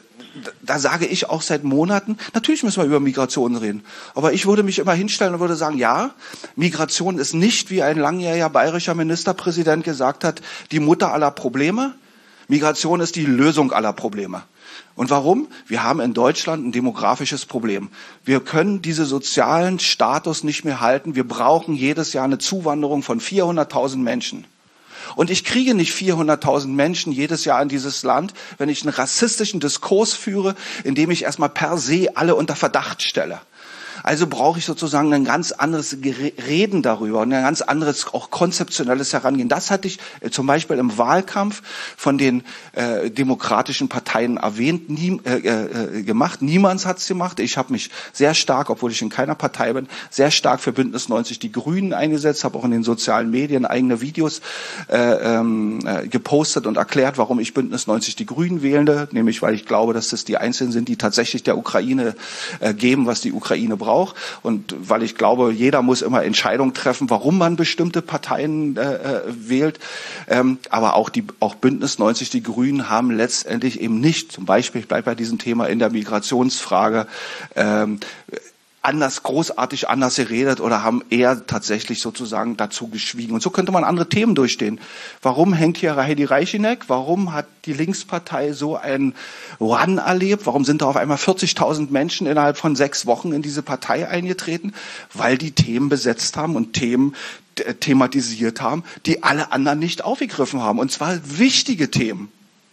Da sage ich auch seit Monaten, natürlich müssen wir über Migration reden. Aber ich würde mich immer hinstellen und würde sagen, ja, Migration ist nicht, wie ein langjähriger bayerischer Ministerpräsident gesagt hat, die Mutter aller Probleme. Migration ist die Lösung aller Probleme. Und warum? Wir haben in Deutschland ein demografisches Problem. Wir können diesen sozialen Status nicht mehr halten. Wir brauchen jedes Jahr eine Zuwanderung von vierhunderttausend Menschen. Und ich kriege nicht vierhunderttausend Menschen jedes Jahr in dieses Land, wenn ich einen rassistischen Diskurs führe, indem ich erstmal per se alle unter Verdacht stelle. Also brauche ich sozusagen ein ganz anderes Reden darüber und ein ganz anderes, auch konzeptionelles Herangehen. Das hatte ich äh, zum Beispiel im Wahlkampf von den äh, demokratischen Parteien erwähnt, nie, äh, äh, gemacht. Niemand hat es gemacht. Ich habe mich sehr stark, obwohl ich in keiner Partei bin, sehr stark für Bündnis neunzig Die Grünen eingesetzt, habe auch in den sozialen Medien eigene Videos äh, ähm, äh, gepostet und erklärt, warum ich Bündnis neunzig Die Grünen wähle, nämlich weil ich glaube, dass das die Einzigen sind, die tatsächlich der Ukraine äh, geben, was die Ukraine braucht. Und weil ich glaube, jeder muss immer Entscheidungen treffen, warum man bestimmte Parteien äh, wählt. Ähm, aber auch die, auch Bündnis neunzig Die Grünen haben letztendlich eben nicht, zum Beispiel, ich bleibe bei diesem Thema in der Migrationsfrage, ähm, anders, großartig anders geredet oder haben eher tatsächlich sozusagen dazu geschwiegen. Und so könnte man andere Themen durchstehen. Warum hängt hier Heidi Reicheneck? Warum hat die Linkspartei so einen Run erlebt? Warum sind da auf einmal vierzigtausend Menschen innerhalb von sechs Wochen in diese Partei eingetreten? Weil die Themen besetzt haben und Themen thematisiert haben, die alle anderen nicht aufgegriffen haben. Und zwar wichtige Themen.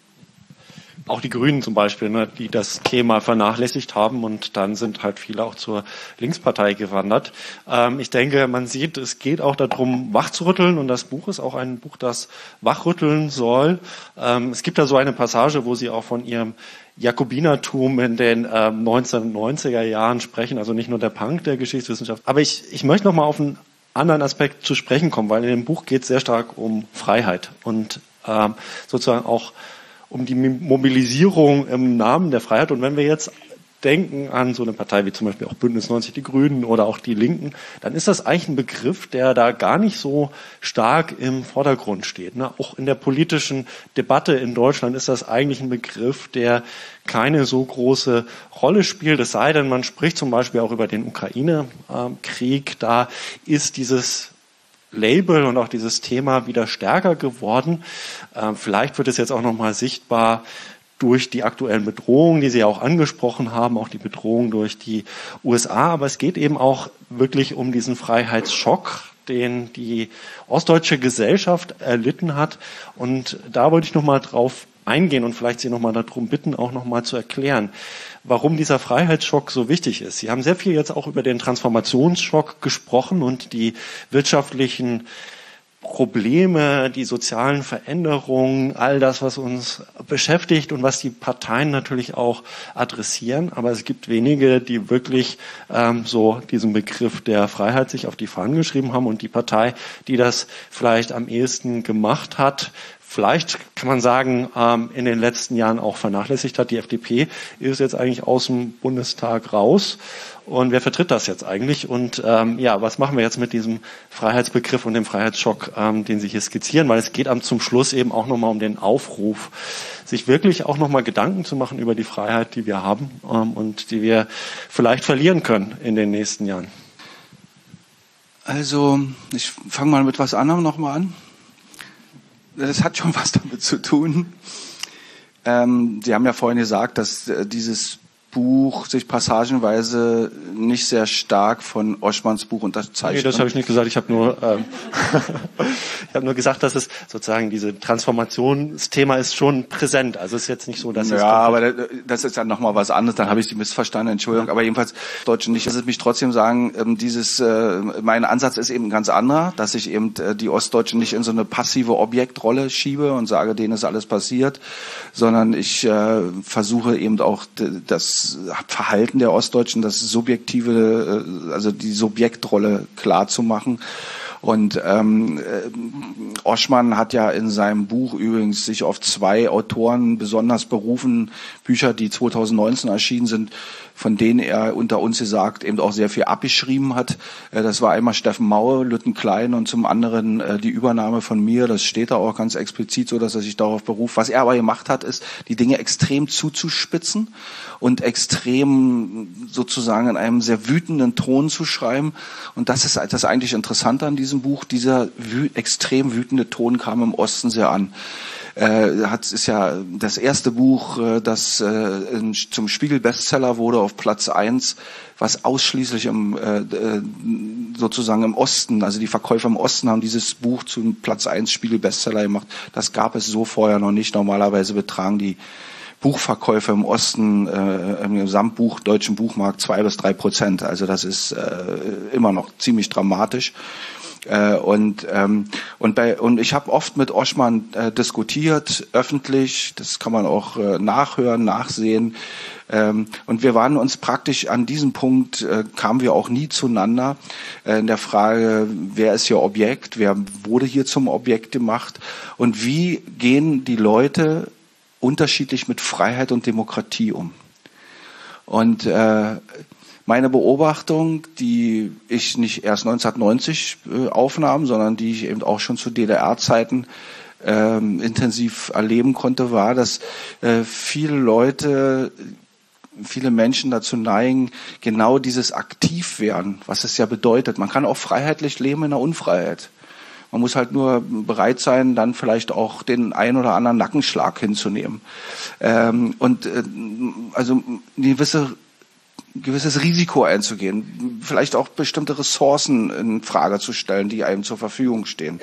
Auch die Grünen zum Beispiel, ne, die das Thema vernachlässigt haben und dann sind halt viele auch zur Linkspartei gewandert. Ähm, ich denke, man sieht, es geht auch darum, wachzurütteln und das Buch ist auch ein Buch, das wachrütteln soll. Ähm, es gibt da so eine Passage, wo Sie auch von Ihrem Jakobinertum in den ähm, neunzehnhundertneunziger Jahren sprechen, also nicht nur der Punk der Geschichtswissenschaft. Aber ich, ich möchte noch mal auf einen anderen Aspekt zu sprechen kommen, weil in dem Buch geht es sehr stark um Freiheit und ähm, sozusagen auch um die Mobilisierung im Namen der Freiheit. Und wenn wir jetzt denken an so eine Partei wie zum Beispiel auch Bündnis neunzig Die Grünen oder auch die Linken, dann ist das eigentlich ein Begriff, der da gar nicht so stark im Vordergrund steht. Ne? Auch in der politischen Debatte in Deutschland ist das eigentlich ein Begriff, der keine so große Rolle spielt. Es sei denn, man spricht zum Beispiel auch über den Ukraine-Krieg. Da ist dieses Label und auch dieses Thema wieder stärker geworden. Ähm, vielleicht wird es jetzt auch nochmal sichtbar durch die aktuellen Bedrohungen, die Sie auch angesprochen haben, auch die Bedrohung durch die U S A. Aber es geht eben auch wirklich um diesen Freiheitsschock, den die ostdeutsche Gesellschaft erlitten hat. Und da wollte ich nochmal drauf eingehen und vielleicht Sie nochmal darum bitten, auch nochmal zu erklären, warum dieser Freiheitsschock so wichtig ist. Sie haben sehr viel jetzt auch über den Transformationsschock gesprochen und die wirtschaftlichen Probleme, die sozialen Veränderungen, all das, was uns beschäftigt und was die Parteien natürlich auch adressieren. Aber es gibt wenige, die wirklich ähm, so diesen Begriff der Freiheit sich auf die Fahnen geschrieben haben. Und die Partei, die das vielleicht am ehesten gemacht hat, vielleicht kann man sagen, ähm, in den letzten Jahren auch vernachlässigt hat. Die F D P ist jetzt eigentlich aus dem Bundestag raus. Und wer vertritt das jetzt eigentlich? Und ähm, ja, was machen wir jetzt mit diesem Freiheitsbegriff und dem Freiheitsschock, ähm, den Sie hier skizzieren? Weil es geht am zum Schluss eben auch nochmal um den Aufruf, sich wirklich auch nochmal Gedanken zu machen über die Freiheit, die wir haben ähm, und die wir vielleicht verlieren können in den nächsten Jahren. Also, ich fange mal mit was anderem nochmal an. Das hat schon was damit zu tun. Ähm, Sie haben ja vorhin gesagt, dass äh, dieses Buch sich passagenweise nicht sehr stark von Oschmanns Buch unterzeichnet. Nee, das habe ich nicht gesagt. Ich habe nur, ähm, ich habe nur gesagt, dass es sozusagen diese Transformationsthema ist schon präsent. Also es ist jetzt nicht so, dass ja, es ja, aber das ist dann nochmal was anderes. Dann habe ich Sie missverstanden. Entschuldigung. Aber jedenfalls Deutschen nicht. Dass ich mich trotzdem sagen, ähm, dieses, äh, mein Ansatz ist eben ein ganz anderer, dass ich eben äh, die Ostdeutschen nicht in so eine passive Objektrolle schiebe und sage, denen ist alles passiert, sondern ich äh, versuche eben auch das Verhalten der Ostdeutschen, das subjektive, also die Subjektrolle klar zu machen. Und ähm, Oschmann hat ja in seinem Buch übrigens sich auf zwei Autoren besonders berufen, Bücher, die zweitausendneunzehn erschienen sind, von denen er unter uns gesagt eben auch sehr viel abgeschrieben hat. Das war einmal Steffen Maue, Lütten Klein und zum anderen die Übernahme von mir. Das steht da auch ganz explizit so, dass er sich darauf beruft. Was er aber gemacht hat, ist, die Dinge extrem zuzuspitzen und extrem sozusagen in einem sehr wütenden Ton zu schreiben. Und das ist das eigentlich Interessante an diesem Buch. Dieser wü- extrem wütende Ton kam im Osten sehr an. Äh, hat ist ja das erste Buch, äh, das äh, in, zum Spiegel-Bestseller wurde auf Platz eins, was ausschließlich im äh, sozusagen im Osten, also die Verkäufer im Osten haben dieses Buch zum Platz eins Spiegel-Bestseller gemacht. Das gab es so vorher noch nicht. Normalerweise betragen die Buchverkäufe im Osten äh, im Gesamtbuch deutschen Buchmarkt zwei bis drei Prozent. Also das ist äh, immer noch ziemlich dramatisch. Äh, und ähm, und bei und ich habe oft mit Oschmann äh, diskutiert öffentlich. Das kann man auch äh, nachhören, nachsehen. Ähm, und wir waren uns praktisch an diesem Punkt äh, kamen wir auch nie zueinander äh, in der Frage, wer ist hier Objekt, wer wurde hier zum Objekt gemacht und wie gehen die Leute unterschiedlich mit Freiheit und Demokratie um. Und äh, meine Beobachtung, die ich nicht erst neunzehnhundertneunzig äh, aufnahm, sondern die ich eben auch schon zu D D R-Zeiten ähm, intensiv erleben konnte, war, dass äh, viele Leute, viele Menschen dazu neigen, genau dieses Aktivwerden, was es ja bedeutet. Man kann auch freiheitlich leben in der Unfreiheit. Man muss halt nur bereit sein, dann vielleicht auch den ein oder anderen Nackenschlag hinzunehmen. Ähm, und äh, also eine gewisse gewisses Risiko einzugehen, vielleicht auch bestimmte Ressourcen in Frage zu stellen, die einem zur Verfügung stehen.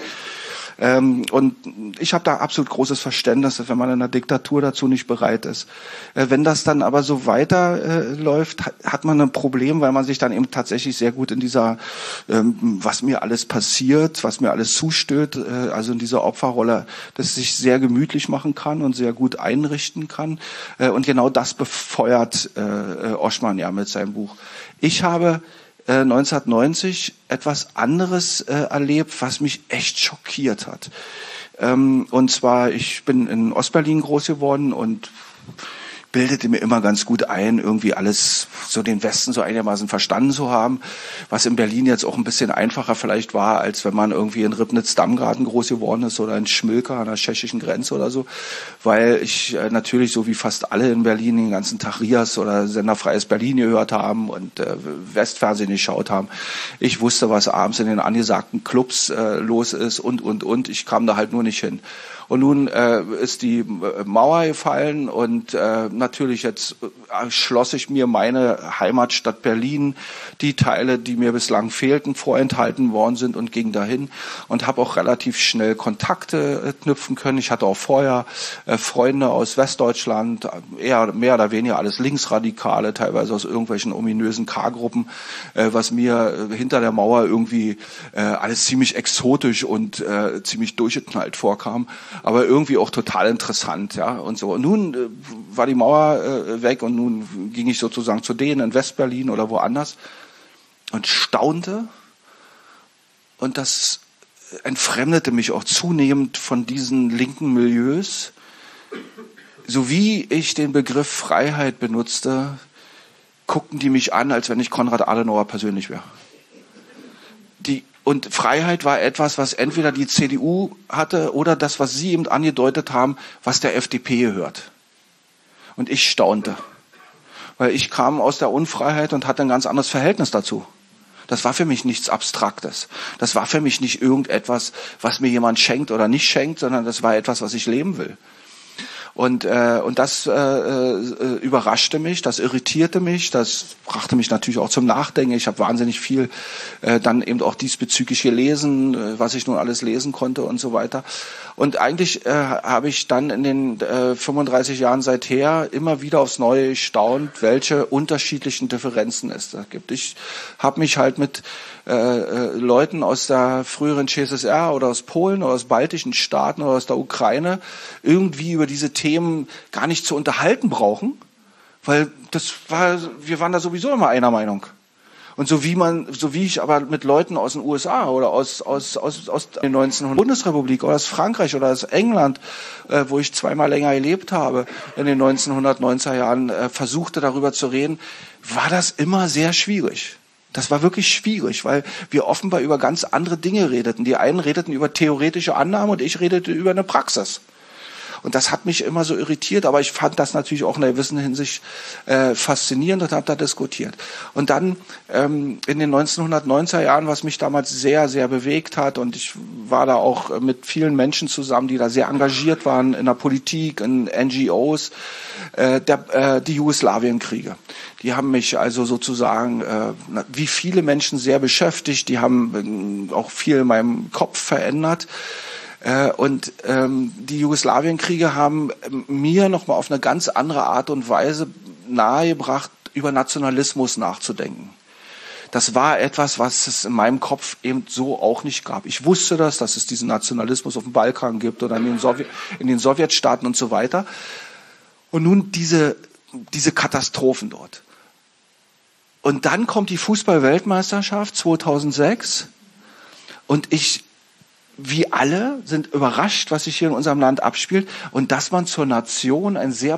Ähm, und ich habe da absolut großes Verständnis, dass wenn man in einer Diktatur dazu nicht bereit ist. Äh, wenn das dann aber so weiterläuft, äh, hat, hat man ein Problem, weil man sich dann eben tatsächlich sehr gut in dieser, ähm, was mir alles passiert, was mir alles zustößt, äh, also in dieser Opferrolle, das sich sehr gemütlich machen kann und sehr gut einrichten kann. Äh, und genau das befeuert äh, Oschmann ja mit seinem Buch. Ich habe neunzehnhundertneunzig etwas anderes äh, erlebt, was mich echt schockiert hat. Ähm, und zwar, ich bin in Ostberlin groß geworden und bildete mir immer ganz gut ein, irgendwie alles, so den Westen so einigermaßen verstanden zu haben, was in Berlin jetzt auch ein bisschen einfacher vielleicht war, als wenn man irgendwie in Ribnitz-Dammgarten groß geworden ist oder in Schmilka an der tschechischen Grenze oder so, weil ich äh, natürlich so wie fast alle in Berlin den ganzen Tag Rias oder Senderfreies Berlin gehört haben und äh, Westfernsehen geschaut haben. Ich wusste, was abends in den angesagten Clubs äh, los ist und, und, und. Ich kam da halt nur nicht hin. Und nun äh, ist die Mauer gefallen und äh, natürlich jetzt äh, schloss ich mir meine Heimatstadt Berlin, die Teile, die mir bislang fehlten, vorenthalten worden sind und ging dahin und habe auch relativ schnell Kontakte äh, knüpfen können. Ich hatte auch vorher äh, Freunde aus Westdeutschland, eher mehr oder weniger alles Linksradikale, teilweise aus irgendwelchen ominösen K-Gruppen, äh, was mir äh, hinter der Mauer irgendwie äh, alles ziemlich exotisch und äh, ziemlich durchgeknallt vorkam. Aber irgendwie auch total interessant, ja, und so. Und nun äh, war die Mauer äh, weg und nun ging ich sozusagen zu denen in Westberlin oder woanders und staunte. Und das entfremdete mich auch zunehmend von diesen linken Milieus. So wie ich den Begriff Freiheit benutzte, guckten die mich an, als wenn ich Konrad Adenauer persönlich wäre. Die, und Freiheit war etwas, was entweder die C D U hatte oder das, was Sie eben angedeutet haben, was der F D P gehört. Und ich staunte, weil ich kam aus der Unfreiheit und hatte ein ganz anderes Verhältnis dazu. Das war für mich nichts Abstraktes. Das war für mich nicht irgendetwas, was mir jemand schenkt oder nicht schenkt, sondern das war etwas, was ich leben will. Und, äh, und das äh, äh, überraschte mich, das irritierte mich, das brachte mich natürlich auch zum Nachdenken. Ich habe wahnsinnig viel äh, dann eben auch diesbezüglich gelesen, äh, was ich nun alles lesen konnte und so weiter. Und eigentlich äh, habe ich dann in den äh, fünfunddreißig Jahren seither immer wieder aufs Neue gestaunt, welche unterschiedlichen Differenzen es da gibt. Ich habe mich halt mit äh, äh, Leuten aus der früheren C S S R oder aus Polen oder aus baltischen Staaten oder aus der Ukraine irgendwie über diese Themen gar nicht zu unterhalten brauchen, weil das war, wir waren da sowieso immer einer Meinung. Und so wie man, so wie ich aber mit Leuten aus den U S A oder aus aus aus aus der neunzehnhundert Bundesrepublik oder aus Frankreich oder aus England, äh, wo ich zweimal länger gelebt habe, in den neunzehnhundertneunziger Jahren äh, versuchte darüber zu reden, war das immer sehr schwierig. Das war wirklich schwierig, weil wir offenbar über ganz andere Dinge redeten. Die einen redeten über theoretische Annahmen und ich redete über eine Praxis. Und das hat mich immer so irritiert, aber ich fand das natürlich auch in einer gewissen Hinsicht äh, faszinierend und habe da diskutiert. Und dann ähm, in den neunzehnhundertneunziger Jahren, was mich damals sehr, sehr bewegt hat, und ich war da auch mit vielen Menschen zusammen, die da sehr engagiert waren in der Politik, in N G Os, äh, der, äh, die Jugoslawienkriege. Die haben mich also sozusagen, äh, wie viele Menschen, sehr beschäftigt. Die haben äh, auch viel in meinem Kopf verändert. Und ähm, die Jugoslawienkriege haben mir nochmal auf eine ganz andere Art und Weise nahegebracht, über Nationalismus nachzudenken. Das war etwas, was es in meinem Kopf eben so auch nicht gab. Ich wusste das, dass es diesen Nationalismus auf dem Balkan gibt oder in den, Sowjet, in den Sowjetstaaten und so weiter. Und nun diese, diese Katastrophen dort. Und dann kommt die Fußball-Weltmeisterschaft zweitausendsechs und ich wie alle sind überrascht, was sich hier in unserem Land abspielt und dass man zur Nation ein sehr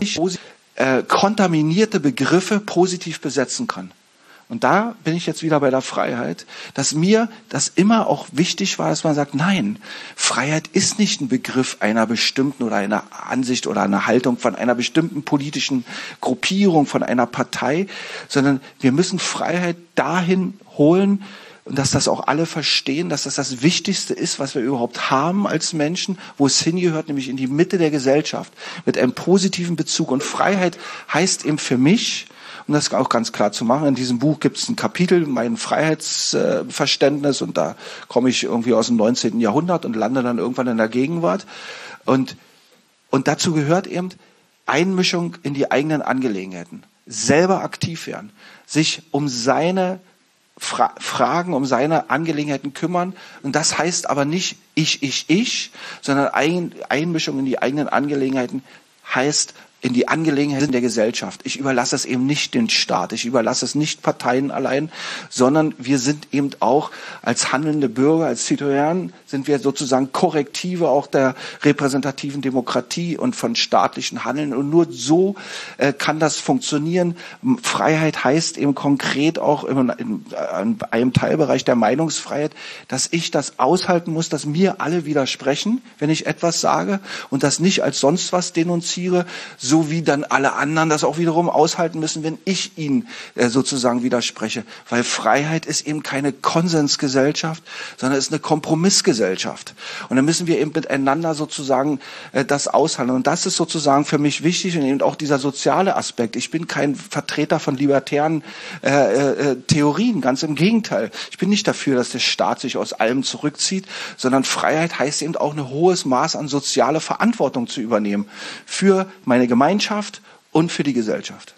äh, kontaminierte Begriffe positiv besetzen kann. Und da bin ich jetzt wieder bei der Freiheit, dass mir das immer auch wichtig war, dass man sagt, nein, Freiheit ist nicht ein Begriff einer bestimmten oder einer Ansicht oder einer Haltung von einer bestimmten politischen Gruppierung, von einer Partei, sondern wir müssen Freiheit dahin holen, und dass das auch alle verstehen, dass das das Wichtigste ist, was wir überhaupt haben als Menschen, wo es hingehört, nämlich in die Mitte der Gesellschaft, mit einem positiven Bezug. Und Freiheit heißt eben für mich, um das auch ganz klar zu machen, in diesem Buch gibt es ein Kapitel, mein Freiheitsverständnis, und da komme ich irgendwie aus dem neunzehnten Jahrhundert und lande dann irgendwann in der Gegenwart. Und, und dazu gehört eben Einmischung in die eigenen Angelegenheiten, selber aktiv werden, sich um seine Fra- Fragen, um seine Angelegenheiten kümmern. Und das heißt aber nicht ich, ich, ich, sondern Ein- Einmischung in die eigenen Angelegenheiten heißt in die Angelegenheiten der Gesellschaft. Ich überlasse es eben nicht den Staat, ich überlasse es nicht Parteien allein, sondern wir sind eben auch als handelnde Bürger, als Citoyen, sind wir sozusagen Korrektive auch der repräsentativen Demokratie und von staatlichen Handeln. Und nur so äh, kann das funktionieren. Freiheit heißt eben konkret auch in, in, in einem Teilbereich der Meinungsfreiheit, dass ich das aushalten muss, dass mir alle widersprechen, wenn ich etwas sage und das nicht als sonst was denunziere, so wie dann alle anderen das auch wiederum aushalten müssen, wenn ich ihnen äh, sozusagen widerspreche. Weil Freiheit ist eben keine Konsensgesellschaft, sondern ist eine Kompromissgesellschaft. Und dann müssen wir eben miteinander sozusagen äh, das aushandeln. Und das ist sozusagen für mich wichtig und eben auch dieser soziale Aspekt. Ich bin kein Vertreter von libertären äh, äh, Theorien, ganz im Gegenteil. Ich bin nicht dafür, dass der Staat sich aus allem zurückzieht, sondern Freiheit heißt eben auch ein hohes Maß an soziale Verantwortung zu übernehmen für meine Gemeinschaft und für die Gesellschaft.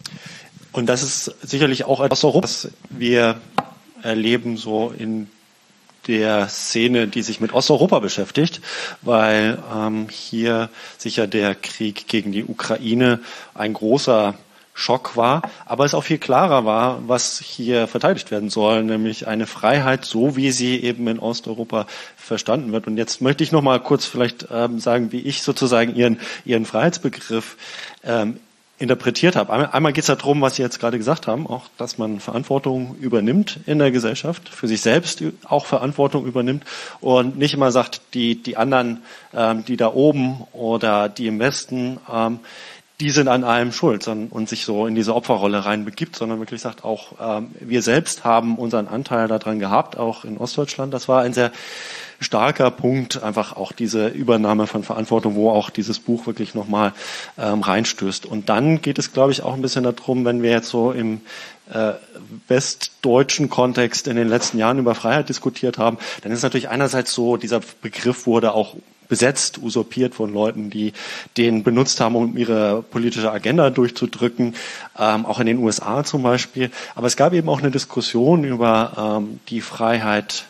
Und das ist sicherlich auch etwas, was wir erleben so in der Szene, die sich mit Osteuropa beschäftigt, weil ähm, hier sicher der Krieg gegen die Ukraine ein großer Schock war, aber es auch viel klarer war, was hier verteidigt werden soll, nämlich eine Freiheit, so wie sie eben in Osteuropa verstanden wird. Und jetzt möchte ich noch mal kurz vielleicht ähm, sagen, wie ich sozusagen ihren ihren Freiheitsbegriff ähm, interpretiert habe. Einmal, einmal geht es darum, was Sie jetzt gerade gesagt haben, auch, dass man Verantwortung übernimmt in der Gesellschaft, für sich selbst auch Verantwortung übernimmt und nicht immer sagt, die die anderen, ähm, die da oben oder die im Westen, ähm, die sind an allem schuld, sondern, und sich so in diese Opferrolle reinbegibt, sondern wirklich sagt, auch ähm, wir selbst haben unseren Anteil daran gehabt, auch in Ostdeutschland. Das war ein sehr starker Punkt, einfach auch diese Übernahme von Verantwortung, wo auch dieses Buch wirklich nochmal ähm, reinstößt. Und dann geht es, glaube ich, auch ein bisschen darum, wenn wir jetzt so im äh, westdeutschen Kontext in den letzten Jahren über Freiheit diskutiert haben, dann ist natürlich einerseits so, dieser Begriff wurde auch besetzt, usurpiert von Leuten, die den benutzt haben, um ihre politische Agenda durchzudrücken, ähm, auch in den U S A zum Beispiel. Aber es gab eben auch eine Diskussion über ähm, die Freiheit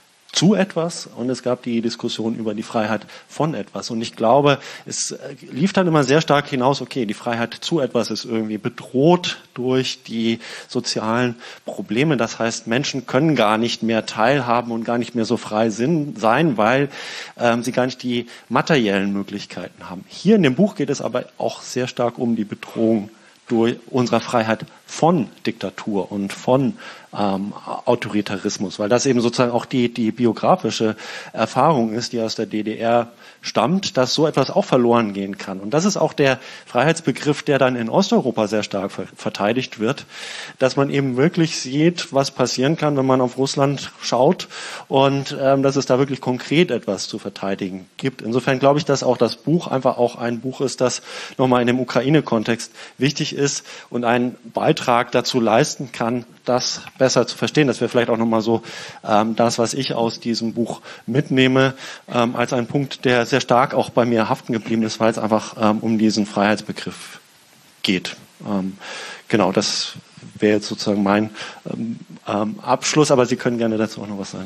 zu etwas und es gab die Diskussion über die Freiheit von etwas. Und ich glaube, es lief dann immer sehr stark hinaus, okay, die Freiheit zu etwas ist irgendwie bedroht durch die sozialen Probleme. Das heißt, Menschen können gar nicht mehr teilhaben und gar nicht mehr so frei sein, weil ähm, sie gar nicht die materiellen Möglichkeiten haben. Hier in dem Buch geht es aber auch sehr stark um die Bedrohung durch unserer Freiheit von Diktatur und von ähm, Autoritarismus, weil das eben sozusagen auch die, die biografische Erfahrung ist, die aus der D D R stammt, dass so etwas auch verloren gehen kann. Und das ist auch der Freiheitsbegriff, der dann in Osteuropa sehr stark ver- verteidigt wird, dass man eben wirklich sieht, was passieren kann, wenn man auf Russland schaut und ähm, dass es da wirklich konkret etwas zu verteidigen gibt. Insofern glaube ich, dass auch das Buch einfach auch ein Buch ist, das nochmal in dem Ukraine-Kontext wichtig ist und einen Beitrag dazu leisten kann, das besser zu verstehen. Das wäre vielleicht auch nochmal so ähm, das, was ich aus diesem Buch mitnehme, ähm, als ein Punkt, der sehr stark auch bei mir haften geblieben ist, weil es einfach ähm, um diesen Freiheitsbegriff geht. Ähm, genau, das wäre jetzt sozusagen mein ähm, ähm, Abschluss, aber Sie können gerne dazu auch noch was sagen.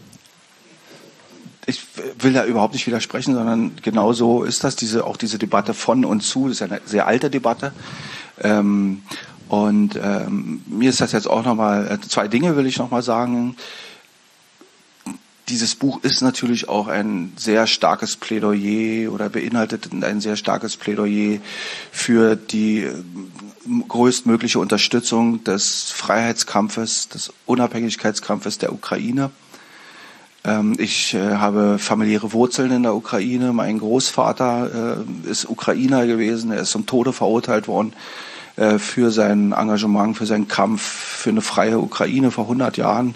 Ich will da überhaupt nicht widersprechen, sondern genau so ist das, diese, auch diese Debatte von und zu, das ist eine sehr alte Debatte. Ähm, und ähm, mir ist das jetzt auch nochmal, zwei Dinge will ich nochmal sagen. Dieses Buch ist natürlich auch ein sehr starkes Plädoyer oder beinhaltet ein sehr starkes Plädoyer für die größtmögliche Unterstützung des Freiheitskampfes, des Unabhängigkeitskampfes der Ukraine. Ich habe familiäre Wurzeln in der Ukraine. Mein Großvater ist Ukrainer gewesen. Er ist zum Tode verurteilt worden für sein Engagement, für seinen Kampf für eine freie Ukraine vor hundert Jahren.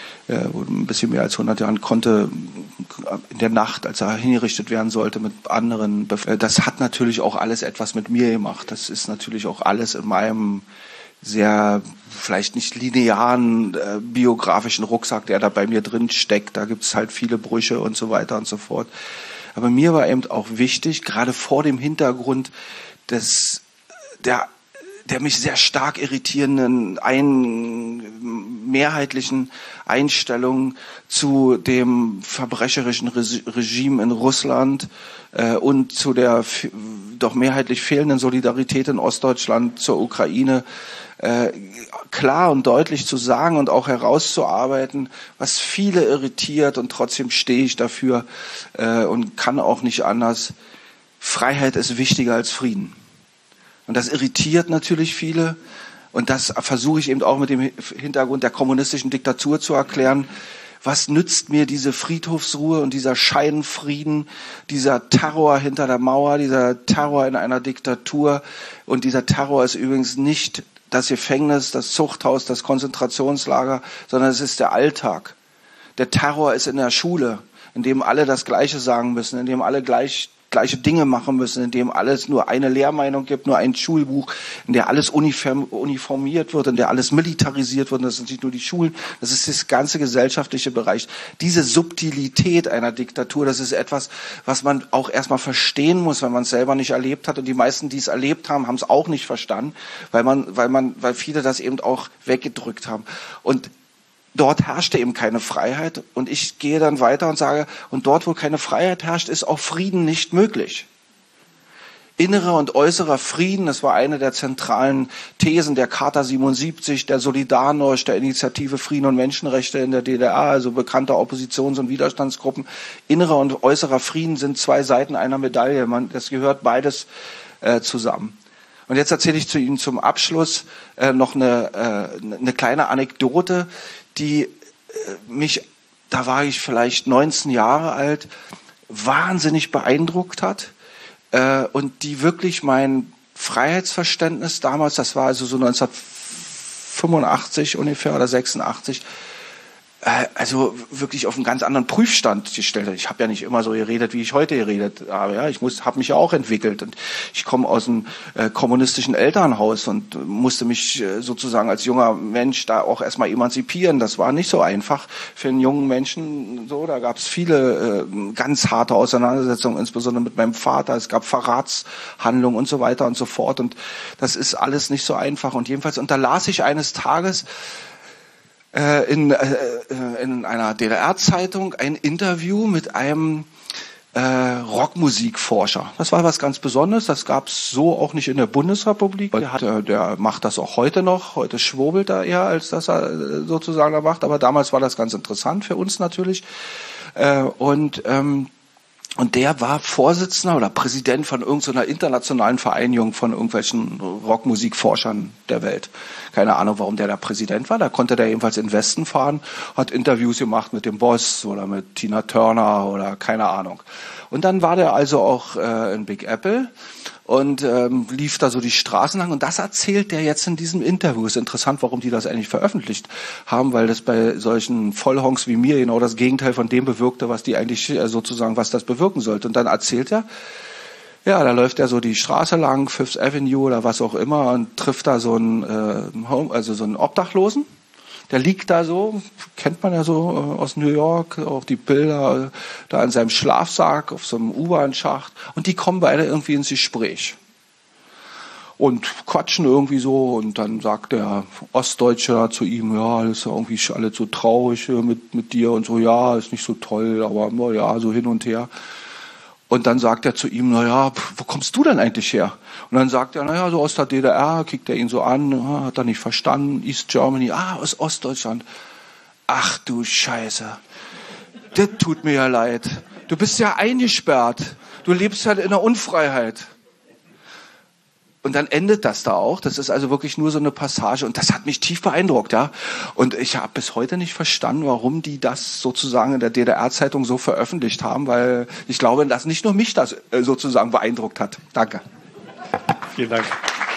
Ein bisschen mehr als hundert Jahren, konnte in der Nacht, als er hingerichtet werden sollte, mit anderen. Das hat natürlich auch alles etwas mit mir gemacht. Das ist natürlich auch alles in meinem sehr, vielleicht nicht linearen äh, biografischen Rucksack, der da bei mir drin steckt. Da gibt es halt viele Brüche und so weiter und so fort. Aber mir war eben auch wichtig, gerade vor dem Hintergrund des der der mich sehr stark irritierenden ein, mehrheitlichen Einstellung zu dem verbrecherischen Regime in Russland äh, und zu der f- doch mehrheitlich fehlenden Solidarität in Ostdeutschland zur Ukraine äh, klar und deutlich zu sagen und auch herauszuarbeiten, was viele irritiert, und trotzdem stehe ich dafür äh, und kann auch nicht anders. Freiheit ist wichtiger als Frieden. Und das irritiert natürlich viele. Und das versuche ich eben auch mit dem Hintergrund der kommunistischen Diktatur zu erklären. Was nützt mir diese Friedhofsruhe und dieser Scheinfrieden, dieser Terror hinter der Mauer, dieser Terror in einer Diktatur? Und dieser Terror ist übrigens nicht das Gefängnis, das Zuchthaus, das Konzentrationslager, sondern es ist der Alltag. Der Terror ist in der Schule, in dem alle das Gleiche sagen müssen, in dem alle gleich gleiche Dinge machen müssen, in dem alles nur eine Lehrmeinung gibt, nur ein Schulbuch, in der alles uniformiert wird, in der alles militarisiert wird. Und das sind nicht nur die Schulen, das ist das ganze gesellschaftliche Bereich. Diese Subtilität einer Diktatur, das ist etwas, was man auch erstmal verstehen muss, wenn man es selber nicht erlebt hat. Und die meisten, die es erlebt haben, haben es auch nicht verstanden, weil man, weil man, weil viele das eben auch weggedrückt haben. Und dort herrschte eben keine Freiheit, und ich gehe dann weiter und sage, und dort, wo keine Freiheit herrscht, ist auch Frieden nicht möglich. innerer und äußerer Frieden, das war eine der zentralen Thesen der Charta siebenundsiebzig, der Solidarność, der Initiative Frieden und Menschenrechte in der D D R, also bekannter Oppositions- und Widerstandsgruppen. Innerer und äußerer Frieden sind zwei Seiten einer Medaille. Man, das gehört beides äh, zusammen. Und jetzt erzähle ich zu Ihnen zum Abschluss äh, noch eine, äh, eine kleine Anekdote, die äh, mich, da war ich vielleicht neunzehn Jahre alt, wahnsinnig beeindruckt hat. Und die wirklich mein Freiheitsverständnis damals, das war also so neunzehnhundertfünfundachtzig ungefähr oder sechsundachtzig, also wirklich auf einen ganz anderen Prüfstand gestellt hat. Ich habe ja nicht immer so geredet, wie ich heute geredet habe. Ja, ich muss, habe mich ja auch entwickelt und ich komme aus einem äh, kommunistischen Elternhaus und musste mich äh, sozusagen als junger Mensch da auch erstmal emanzipieren. Das war nicht so einfach für einen jungen Menschen. So, da gab es viele äh, ganz harte Auseinandersetzungen, insbesondere mit meinem Vater. Es gab Verratshandlungen und so weiter und so fort. Und das ist alles nicht so einfach. Und jedenfalls unterlas ich eines Tages In, in einer D D R-Zeitung ein Interview mit einem äh, Rockmusikforscher. Das war was ganz Besonderes. Das gab es so auch nicht in der Bundesrepublik. Der, hat, der macht das auch heute noch. Heute schwurbelt er eher, als dass er sozusagen da macht. Aber damals war das ganz interessant für uns natürlich. Äh, und ähm, Und der war Vorsitzender oder Präsident von irgendeiner internationalen Vereinigung von irgendwelchen Rockmusikforschern der Welt. Keine Ahnung, warum der da Präsident war. Da konnte der jedenfalls in den Westen fahren, hat Interviews gemacht mit dem Boss oder mit Tina Turner oder keine Ahnung. Und dann war der also auch äh, in Big Apple und ähm, lief da so die Straßen lang. Und das erzählt der jetzt in diesem Interview. Ist interessant, warum die das eigentlich veröffentlicht haben, weil das bei solchen Vollhonks wie mir genau das Gegenteil von dem bewirkte, was die eigentlich äh, sozusagen, was das bewirken sollte. Und dann erzählt er, ja, da läuft er so die Straße lang, Fifth Avenue oder was auch immer, und trifft da so einen, äh, Home, also so einen Obdachlosen. Der liegt da so, kennt man ja so äh, aus New York, auch die Bilder, äh, da in seinem Schlafsack, auf so einem U-Bahn-Schacht. Und die kommen beide irgendwie ins Gespräch. Und quatschen irgendwie so. Und dann sagt der Ostdeutsche da zu ihm, ja, das ist ja irgendwie alles so traurig mit, mit dir. Und so, ja, ist nicht so toll, aber na ja, so hin und her. Und dann sagt er zu ihm, na ja, wo kommst du denn eigentlich her? Und dann sagt er, na ja, so aus der D D R, kickt er ihn so an, hat er nicht verstanden, East Germany, ah, aus Ostdeutschland. Ach du Scheiße, das tut mir ja leid. Du bist ja eingesperrt, du lebst halt in der Unfreiheit. Und dann endet das da auch. Das ist also wirklich nur so eine Passage. Und das hat mich tief beeindruckt, ja. Und ich habe bis heute nicht verstanden, warum die das sozusagen in der D D R-Zeitung so veröffentlicht haben, weil ich glaube, dass nicht nur mich das sozusagen beeindruckt hat. Danke. Vielen Dank.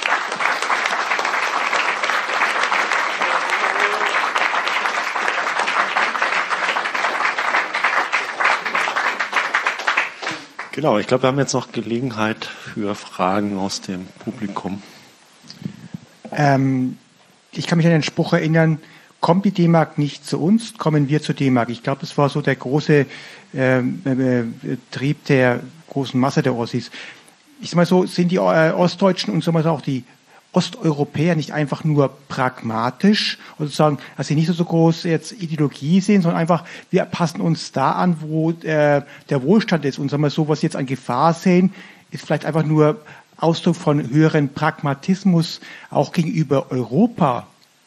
Genau, ich glaube, wir haben jetzt noch Gelegenheit für Fragen aus dem Publikum. Ähm, ich kann mich an den Spruch erinnern, kommt die D-Mark nicht zu uns, kommen wir zur D-Mark. Ich glaube, das war so der große ähm, äh, Trieb der großen Masse der Ossis. Ich sag mal so, sind die äh, Ostdeutschen und so mal auch die Osteuropäer nicht einfach nur pragmatisch, also sagen, dass sie nicht so, so groß jetzt Ideologie sehen, sondern einfach, wir passen uns da an, wo äh, der Wohlstand ist. Und sagen wir so, was sie jetzt an Gefahr sehen, ist vielleicht einfach nur Ausdruck von höheren Pragmatismus auch gegenüber Europa.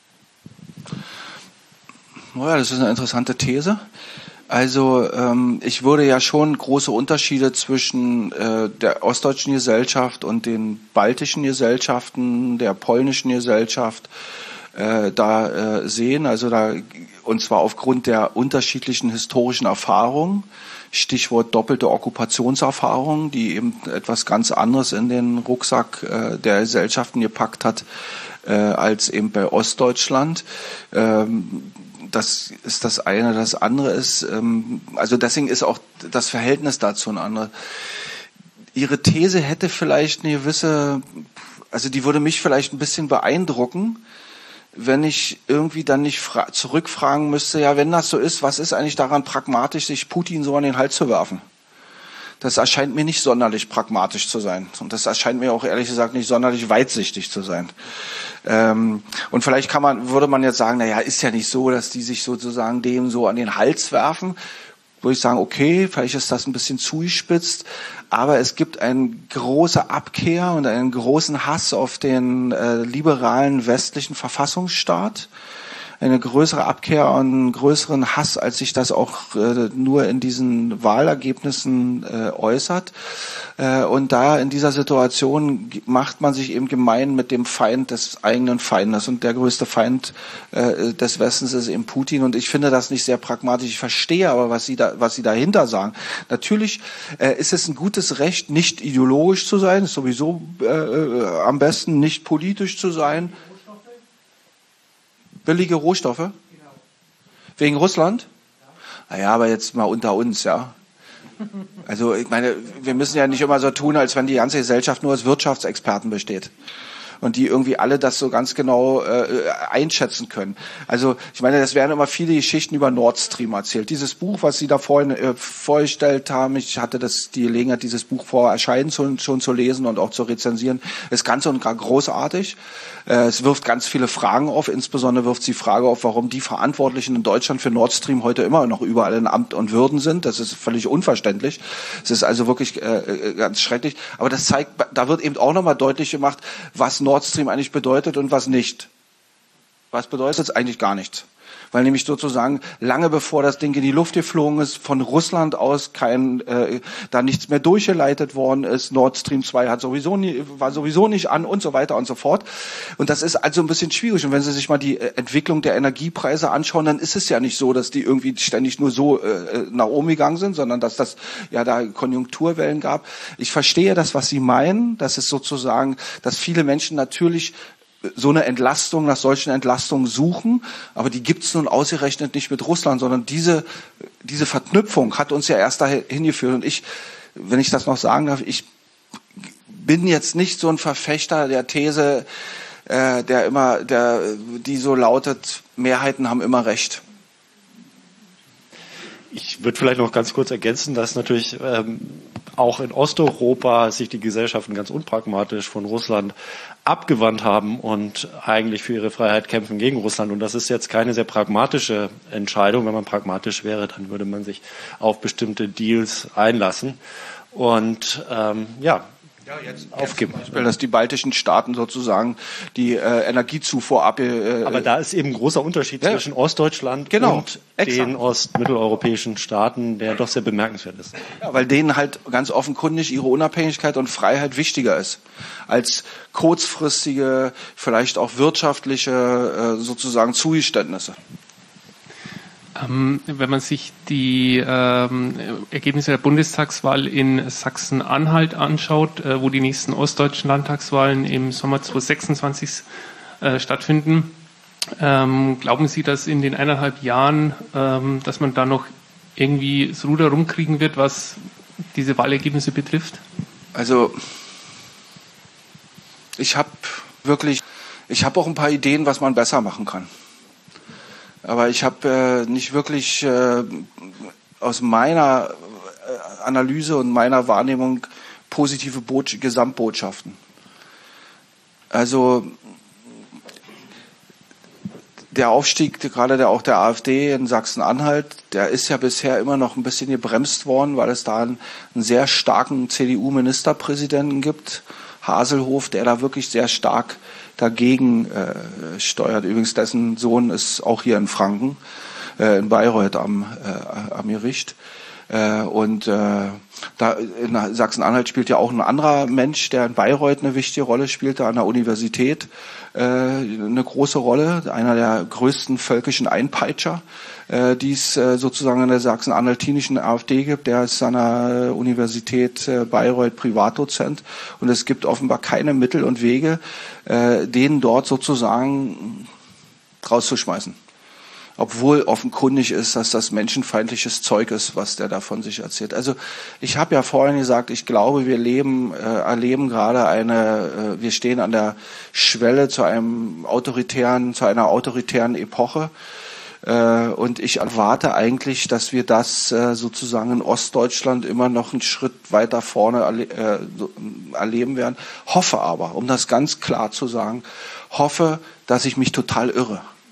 Naja, das ist eine interessante These. Also ähm, ich würde ja schon große Unterschiede zwischen äh, der ostdeutschen Gesellschaft und den baltischen Gesellschaften, der polnischen Gesellschaft äh, da äh, sehen. Also da, und zwar aufgrund der unterschiedlichen historischen Erfahrungen. Stichwort doppelte Okkupationserfahrung, die eben etwas ganz anderes in den Rucksack äh, der Gesellschaften gepackt hat äh, als eben bei Ostdeutschland. Ähm, Das ist das eine. Das andere ist, ähm, also deswegen ist auch das Verhältnis dazu ein anderes. Ihre These hätte vielleicht eine gewisse, also die würde mich vielleicht ein bisschen beeindrucken, wenn ich irgendwie dann nicht fra- zurückfragen müsste, ja, wenn das so ist, was ist eigentlich daran pragmatisch, sich Putin so an den Hals zu werfen? Das erscheint mir nicht sonderlich pragmatisch zu sein. Und das erscheint mir auch ehrlich gesagt nicht sonderlich weitsichtig zu sein. Ähm, und vielleicht kann man, würde man jetzt sagen, naja, ist ja nicht so, dass die sich sozusagen dem so an den Hals werfen. würde ich sagen, okay, vielleicht ist das ein bisschen zugespitzt, aber es gibt eine große Abkehr und einen großen Hass auf den äh, liberalen westlichen Verfassungsstaat. Eine größere Abkehr und einen größeren Hass, als sich das auch äh, nur in diesen Wahlergebnissen äh, äußert. Äh, und da in dieser Situation macht man sich eben gemein mit dem Feind des eigenen Feindes. Und der größte Feind äh, des Westens ist eben Putin. Und ich finde das nicht sehr pragmatisch. Ich verstehe aber, was Sie da, was Sie dahinter sagen. Natürlich äh, ist es ein gutes Recht, nicht ideologisch zu sein. Ist sowieso äh, am besten nicht politisch zu sein. Billige Rohstoffe? Genau. Wegen Russland? Ja. Naja, aber jetzt mal unter uns, ja. Also ich meine, wir müssen ja nicht immer so tun, als wenn die ganze Gesellschaft nur aus Wirtschaftsexperten besteht. Und die irgendwie alle das so ganz genau äh, einschätzen können. Also ich meine, es werden immer viele Geschichten über Nord Stream erzählt. Dieses Buch, was Sie da vorhin äh, vorgestellt haben, ich hatte das die Gelegenheit, dieses Buch vor Erscheinen zu, schon zu lesen und auch zu rezensieren, ist ganz und gar großartig. Äh, es wirft ganz viele Fragen auf, insbesondere wirft sie die Frage auf, warum die Verantwortlichen in Deutschland für Nord Stream heute immer noch überall in Amt und Würden sind. Das ist völlig unverständlich. Es ist also wirklich äh, ganz schrecklich. Aber das zeigt, da wird eben auch nochmal deutlich gemacht, was Nord Stream eigentlich bedeutet und was nicht. Was bedeutet es eigentlich gar nichts? Weil nämlich sozusagen lange bevor das Ding in die Luft geflogen ist, von Russland aus kein, äh, da nichts mehr durchgeleitet worden ist. Nord Stream zwei hat sowieso nie, war sowieso nicht an und so weiter und so fort. Und das ist also ein bisschen schwierig. Und wenn Sie sich mal die Entwicklung der Energiepreise anschauen, dann ist es ja nicht so, dass die irgendwie ständig nur so äh, nach oben gegangen sind, sondern dass das ja da Konjunkturwellen gab. Ich verstehe das, was Sie meinen. Das ist sozusagen, dass viele Menschen natürlich so eine Entlastung, nach solchen Entlastungen suchen, aber die gibt es nun ausgerechnet nicht mit Russland, sondern diese, diese Verknüpfung hat uns ja erst dahin geführt. Und ich, wenn ich das noch sagen darf, ich bin jetzt nicht so ein Verfechter der These, äh, der immer, der, die so lautet, Mehrheiten haben immer Recht. Ich würde vielleicht noch ganz kurz ergänzen, dass natürlich ähm, auch in Osteuropa sich die Gesellschaften ganz unpragmatisch von Russland abgewandt haben und eigentlich für ihre Freiheit kämpfen gegen Russland. Und das ist jetzt keine sehr pragmatische Entscheidung. Wenn man pragmatisch wäre, dann würde man sich auf bestimmte Deals einlassen. Und ähm, ja, Ja, jetzt aufgeben. Zum Beispiel, dass die baltischen Staaten sozusagen die äh, Energiezufuhr ab. Äh, Aber da ist eben ein großer Unterschied ja. zwischen Ostdeutschland genau. und Exakt. den ostmitteleuropäischen Staaten, der doch sehr bemerkenswert ist. Ja, weil denen halt ganz offenkundig ihre Unabhängigkeit und Freiheit wichtiger ist als kurzfristige, vielleicht auch wirtschaftliche äh, sozusagen Zugeständnisse. Ähm, wenn man sich die ähm, Ergebnisse der Bundestagswahl in Sachsen-Anhalt anschaut, äh, wo die nächsten ostdeutschen Landtagswahlen im Sommer zweitausendsechsundzwanzig äh, stattfinden, ähm, glauben Sie, dass in den eineinhalb Jahren, ähm, dass man da noch irgendwie das Ruder rumkriegen wird, was diese Wahlergebnisse betrifft? Also ich habe wirklich, ich habe auch ein paar Ideen, was man besser machen kann. Aber ich habe äh, nicht wirklich äh, aus meiner äh, Analyse und meiner Wahrnehmung positive Bot- Gesamtbotschaften. Also der Aufstieg, gerade der auch der AfD in Sachsen-Anhalt, der ist ja bisher immer noch ein bisschen gebremst worden, weil es da einen, einen sehr starken C D U-Ministerpräsidenten gibt, Haselhoff, der da wirklich sehr stark dagegen äh, steuert. Übrigens, dessen Sohn ist auch hier in Franken, äh, in Bayreuth am, äh, am Gericht. Äh, und äh, da in Sachsen-Anhalt spielt ja auch ein anderer Mensch, der in Bayreuth eine wichtige Rolle spielte, an der Universität äh, eine große Rolle, einer der größten völkischen Einpeitscher, äh, die es äh, sozusagen in der sachsen-anhaltinischen AfD gibt. Der ist an der Universität äh, Bayreuth Privatdozent und es gibt offenbar keine Mittel und Wege, äh, den dort sozusagen rauszuschmeißen. Obwohl offenkundig ist, dass das menschenfeindliches Zeug ist, was der da von sich erzählt. Also ich habe ja vorhin gesagt, ich glaube, wir leben, äh, erleben gerade eine, äh, wir stehen an der Schwelle zu einem autoritären, zu einer autoritären Epoche. Äh, und ich erwarte eigentlich, dass wir das äh, sozusagen in Ostdeutschland immer noch einen Schritt weiter vorne erle- äh, so, erleben werden. Hoffe aber, um das ganz klar zu sagen, hoffe, dass ich mich total irre.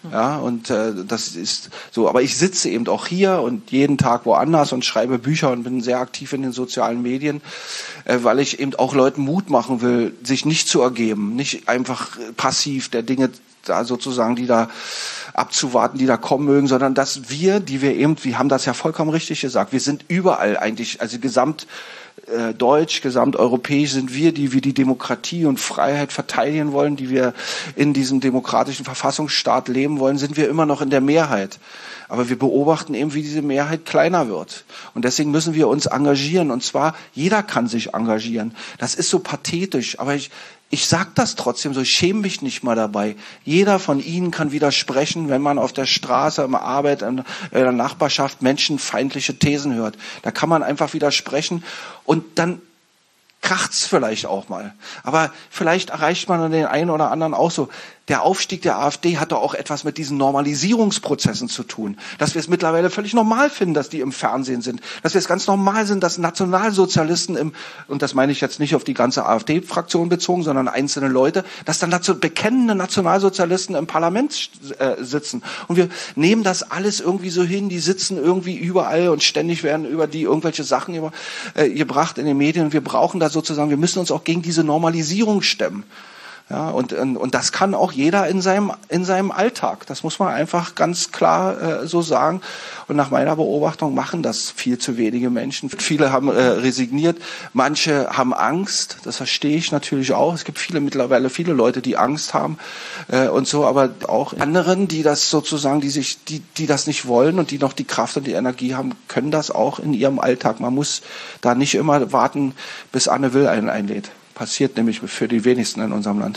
Ja, und äh, das ist so. Aber ich sitze eben auch hier und jeden Tag woanders und schreibe Bücher und bin sehr aktiv in den sozialen Medien, äh, weil ich eben auch Leuten Mut machen will, sich nicht zu ergeben, nicht einfach passiv der Dinge da sozusagen, die da abzuwarten, die da kommen mögen, sondern dass wir, die wir eben, wir haben das ja vollkommen richtig gesagt, wir sind überall eigentlich, also gesamt äh, deutsch, gesamteuropäisch sind wir, die wir die Demokratie und Freiheit verteidigen wollen, die wir in diesem demokratischen Verfassungsstaat leben wollen, sind wir immer noch in der Mehrheit. Aber wir beobachten eben, wie diese Mehrheit kleiner wird. Und deswegen müssen wir uns engagieren. Und zwar, jeder kann sich engagieren. Das ist so pathetisch, aber ich, ich sag das trotzdem so, ich schäme mich nicht mal dabei. Jeder von Ihnen kann widersprechen, wenn man auf der Straße, in der Arbeit, in der Nachbarschaft menschenfeindliche Thesen hört. Da kann man einfach widersprechen und dann kracht's vielleicht auch mal. Aber vielleicht erreicht man den einen oder anderen auch so. Der Aufstieg der AfD hat doch auch etwas mit diesen Normalisierungsprozessen zu tun. Dass wir es mittlerweile völlig normal finden, dass die im Fernsehen sind. Dass wir es ganz normal sind, dass Nationalsozialisten im, und das meine ich jetzt nicht auf die ganze AfD-Fraktion bezogen, sondern einzelne Leute, dass dann dazu bekennende Nationalsozialisten im Parlament äh, sitzen. Und wir nehmen das alles irgendwie so hin, die sitzen irgendwie überall und ständig werden über die irgendwelche Sachen über, äh, gebracht in den Medien. Und wir brauchen da sozusagen, wir müssen uns auch gegen diese Normalisierung stemmen. Ja, und, und das kann auch jeder in seinem, in seinem Alltag. Das muss man einfach ganz klar äh, so sagen. Und nach meiner Beobachtung machen das viel zu wenige Menschen. Viele haben äh, resigniert, manche haben Angst. Das verstehe ich natürlich auch. Es gibt viele mittlerweile, viele Leute, die Angst haben äh, und so, aber auch anderen, die das sozusagen, die sich, die, die das nicht wollen und die noch die Kraft und die Energie haben, können das auch in ihrem Alltag. Man muss da nicht immer warten, bis Anne Will einen einlädt. Passiert nämlich für die wenigsten in unserem Land.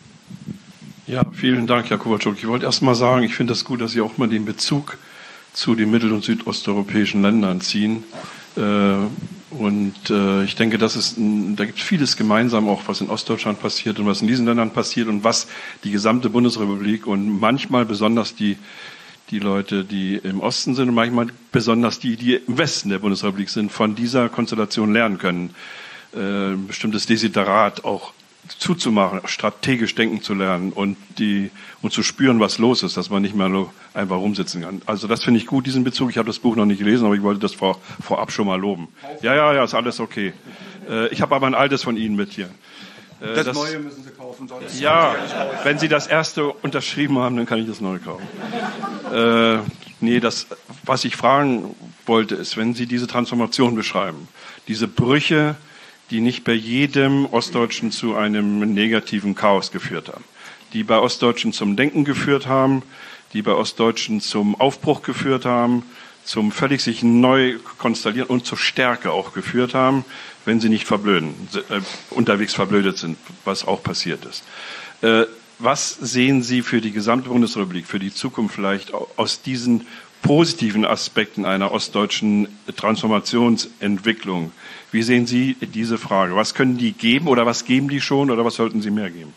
Ja, vielen Dank, Herr Kowalczuk. Ich wollte erst mal sagen, ich finde es das gut, dass Sie auch mal den Bezug zu den mittel- und südosteuropäischen Ländern ziehen. Und ich denke, das ist, da gibt es vieles gemeinsam, auch was in Ostdeutschland passiert und was in diesen Ländern passiert und was die gesamte Bundesrepublik und manchmal besonders die die Leute, die im Osten sind und manchmal besonders die, die im Westen der Bundesrepublik sind, von dieser Konstellation lernen können. Ein bestimmtes Desiderat auch zuzumachen, strategisch denken zu lernen und die und zu spüren, was los ist, dass man nicht mehr nur einfach rumsitzen kann. Also das finde ich gut, diesen Bezug. Ich habe das Buch noch nicht gelesen, aber ich wollte das vor, vorab schon mal loben. Ja, ja, ja, ist alles okay. Ich habe aber ein altes von Ihnen mit hier. Das, das Neue müssen Sie kaufen. Sonst ja, wenn Sie das erste unterschrieben haben, dann kann ich das Neue kaufen. äh, nee, das, was ich fragen wollte, ist, wenn Sie diese Transformation beschreiben, diese Brüche, die nicht bei jedem Ostdeutschen zu einem negativen Chaos geführt haben, die bei Ostdeutschen zum Denken geführt haben, die bei Ostdeutschen zum Aufbruch geführt haben, zum völlig sich neu konstellieren und zur Stärke auch geführt haben, wenn sie nicht verblöden, äh, unterwegs verblödet sind, was auch passiert ist. Äh, was sehen Sie für die gesamte Bundesrepublik, für die Zukunft vielleicht aus diesen positiven Aspekten einer ostdeutschen Transformationsentwicklung? Wie sehen Sie diese Frage? Was können die geben oder was geben die schon oder was sollten sie mehr geben?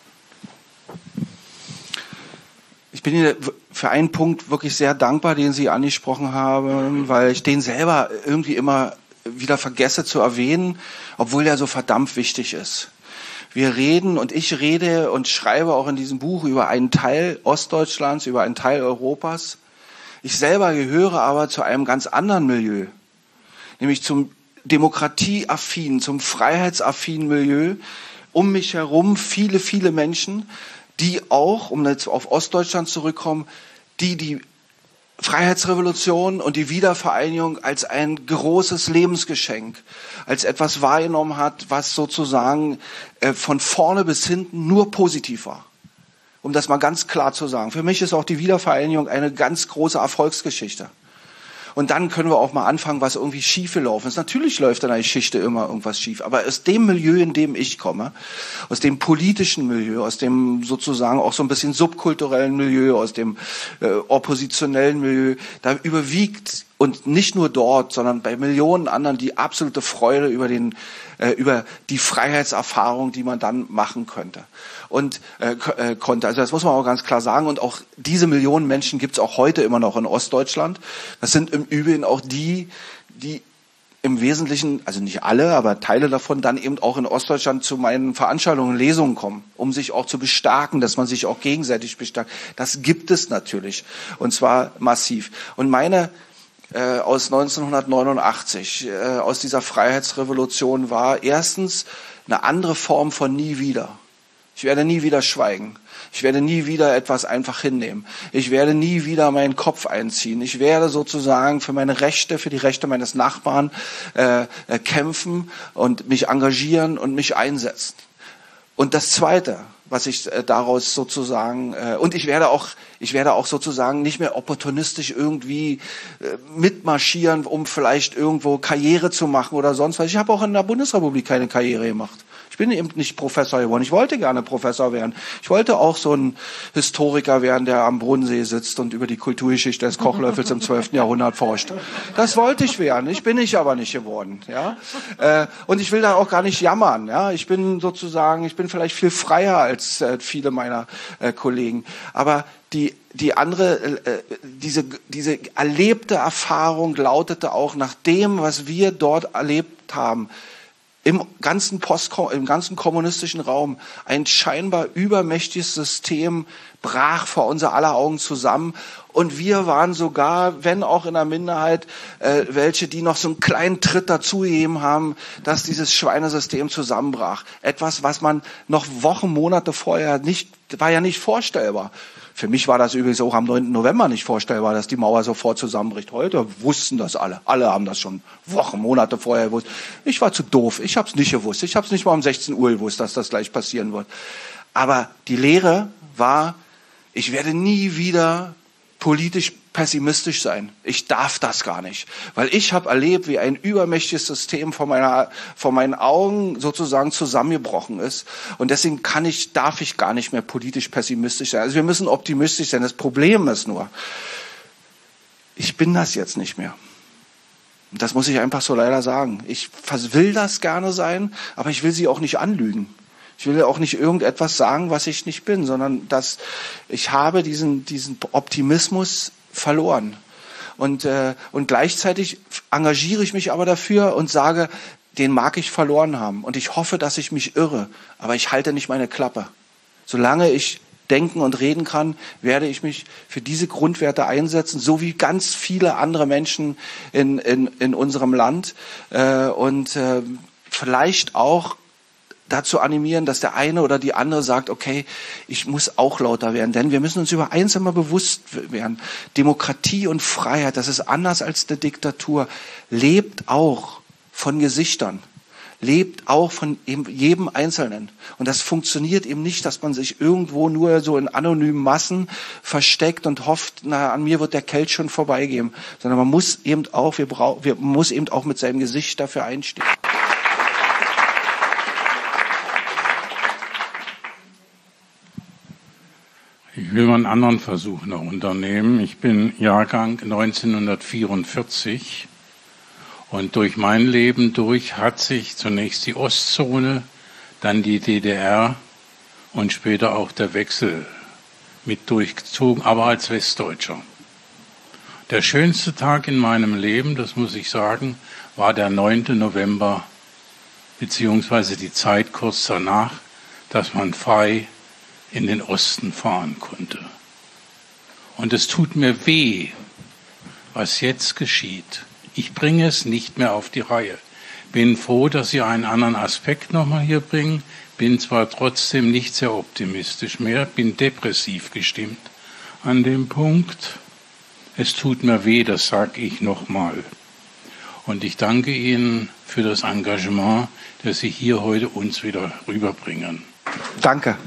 Ich bin Ihnen für einen Punkt wirklich sehr dankbar, den Sie angesprochen haben, weil ich den selber irgendwie immer wieder vergesse zu erwähnen, obwohl der so verdammt wichtig ist. Wir reden und ich rede und schreibe auch in diesem Buch über einen Teil Ostdeutschlands, über einen Teil Europas. Ich selber gehöre aber zu einem ganz anderen Milieu, nämlich zum demokratieaffinen, zum freiheitsaffinen Milieu. Um mich herum viele, viele Menschen, die auch, um jetzt auf Ostdeutschland zurückzukommen, die die Freiheitsrevolution und die Wiedervereinigung als ein großes Lebensgeschenk, als etwas wahrgenommen hat, was sozusagen äh, von vorne bis hinten nur positiv war. Um das mal ganz klar zu sagen. Für mich ist auch die Wiedervereinigung eine ganz große Erfolgsgeschichte. Und dann können wir auch mal anfangen, was irgendwie schief gelaufen ist. Natürlich läuft in einer Geschichte immer irgendwas schief. Aber aus dem Milieu, in dem ich komme, aus dem politischen Milieu, aus dem sozusagen auch so ein bisschen subkulturellen Milieu, aus dem äh, oppositionellen Milieu, da überwiegt und nicht nur dort, sondern bei Millionen anderen die absolute Freude über den, äh, über die Freiheitserfahrung, die man dann machen könnte. Und äh, äh, konnte. Also das muss man auch ganz klar sagen. Und auch diese Millionen Menschen gibt es auch heute immer noch in Ostdeutschland. Das sind im Übrigen auch die, die im Wesentlichen, also nicht alle, aber Teile davon dann eben auch in Ostdeutschland zu meinen Veranstaltungen, Lesungen kommen, um sich auch zu bestärken, dass man sich auch gegenseitig bestärkt. Das gibt es natürlich, und zwar massiv. Und meine äh, aus neunzehnhundertneunundachtzig, äh, aus dieser Freiheitsrevolution war erstens eine andere Form von nie wieder. Ich werde nie wieder schweigen. Ich werde nie wieder etwas einfach hinnehmen. Ich werde nie wieder meinen Kopf einziehen. Ich werde sozusagen für meine Rechte, für die Rechte meines Nachbarn äh, äh, kämpfen und mich engagieren und mich einsetzen. Und das Zweite, was ich äh, daraus sozusagen, äh, und ich werde auch, ich werde auch sozusagen nicht mehr opportunistisch irgendwie äh, mitmarschieren, um vielleicht irgendwo Karriere zu machen oder sonst was. Ich habe auch in der Bundesrepublik keine Karriere gemacht. Ich bin eben nicht Professor geworden. Ich wollte gerne Professor werden. Ich wollte auch so ein Historiker werden, der am Bodensee sitzt und über die Kulturgeschichte des Kochlöffels im zwölften Jahrhundert forscht. Das wollte ich werden. Ich bin ich aber nicht geworden. Ja? Äh, und ich will da auch gar nicht jammern. Ja? Ich bin sozusagen, ich bin vielleicht viel freier als äh, viele meiner äh, Kollegen. Aber die die andere, äh, diese diese erlebte Erfahrung lautete auch nach dem, was wir dort erlebt haben, im ganzen Post, im ganzen kommunistischen Raum, ein scheinbar übermächtiges System brach vor unser aller Augen zusammen. Und wir waren sogar, wenn auch in der Minderheit, äh, welche, die noch so einen kleinen Tritt dazugegeben haben, dass dieses Schweinesystem zusammenbrach. Etwas, was man noch Wochen, Monate vorher nicht, war ja nicht vorstellbar. Für mich war das übrigens auch am neunten November nicht vorstellbar, dass die Mauer sofort zusammenbricht. Heute wussten das alle. Alle haben das schon Wochen, Monate vorher gewusst. Ich war zu doof. Ich habe es nicht gewusst. Ich habe es nicht mal um sechzehn Uhr gewusst, dass das gleich passieren wird. Aber die Lehre war, ich werde nie wieder politisch pessimistisch sein. Ich darf das gar nicht. Weil ich habe erlebt, wie ein übermächtiges System vor meiner, vor meinen Augen sozusagen zusammengebrochen ist. Und deswegen kann ich, darf ich gar nicht mehr politisch pessimistisch sein. Also wir müssen optimistisch sein. Das Problem ist nur, ich bin das jetzt nicht mehr. Und das muss ich einfach so leider sagen. Ich will das gerne sein, aber ich will sie auch nicht anlügen. Ich will auch nicht irgendetwas sagen, was ich nicht bin, sondern dass ich habe diesen, diesen Optimismus verloren. Und, äh, und gleichzeitig engagiere ich mich aber dafür und sage, den mag ich verloren haben. Und ich hoffe, dass ich mich irre. Aber ich halte nicht meine Klappe. Solange ich denken und reden kann, werde ich mich für diese Grundwerte einsetzen, so wie ganz viele andere Menschen in, in, in unserem Land. Äh, und äh, vielleicht auch dazu animieren, dass der eine oder die andere sagt, okay, ich muss auch lauter werden. Denn wir müssen uns über eins immer bewusst werden. Demokratie und Freiheit, das ist anders als eine Diktatur, lebt auch von Gesichtern, lebt auch von jedem Einzelnen. Und das funktioniert eben nicht, dass man sich irgendwo nur so in anonymen Massen versteckt und hofft, na, an mir wird der Kelch schon vorbeigehen. Sondern man muss eben auch, wir brauchen, wir muss eben auch mit seinem Gesicht dafür einstehen. Ich will mal einen anderen Versuch noch unternehmen. Ich bin Jahrgang neunzehnhundertvierundvierzig und durch mein Leben durch hat sich zunächst die Ostzone, dann die D D R und später auch der Wechsel mit durchgezogen, aber als Westdeutscher. Der schönste Tag in meinem Leben, das muss ich sagen, war der neunte November, beziehungsweise die Zeit kurz danach, dass man frei in den Osten fahren konnte. Und es tut mir weh, was jetzt geschieht. Ich bringe es nicht mehr auf die Reihe. Bin froh, dass Sie einen anderen Aspekt nochmal hier bringen. Bin zwar trotzdem nicht sehr optimistisch mehr, bin depressiv gestimmt an dem Punkt. Es tut mir weh, das sage ich nochmal. Und ich danke Ihnen für das Engagement, das Sie hier heute uns wieder rüberbringen. Danke.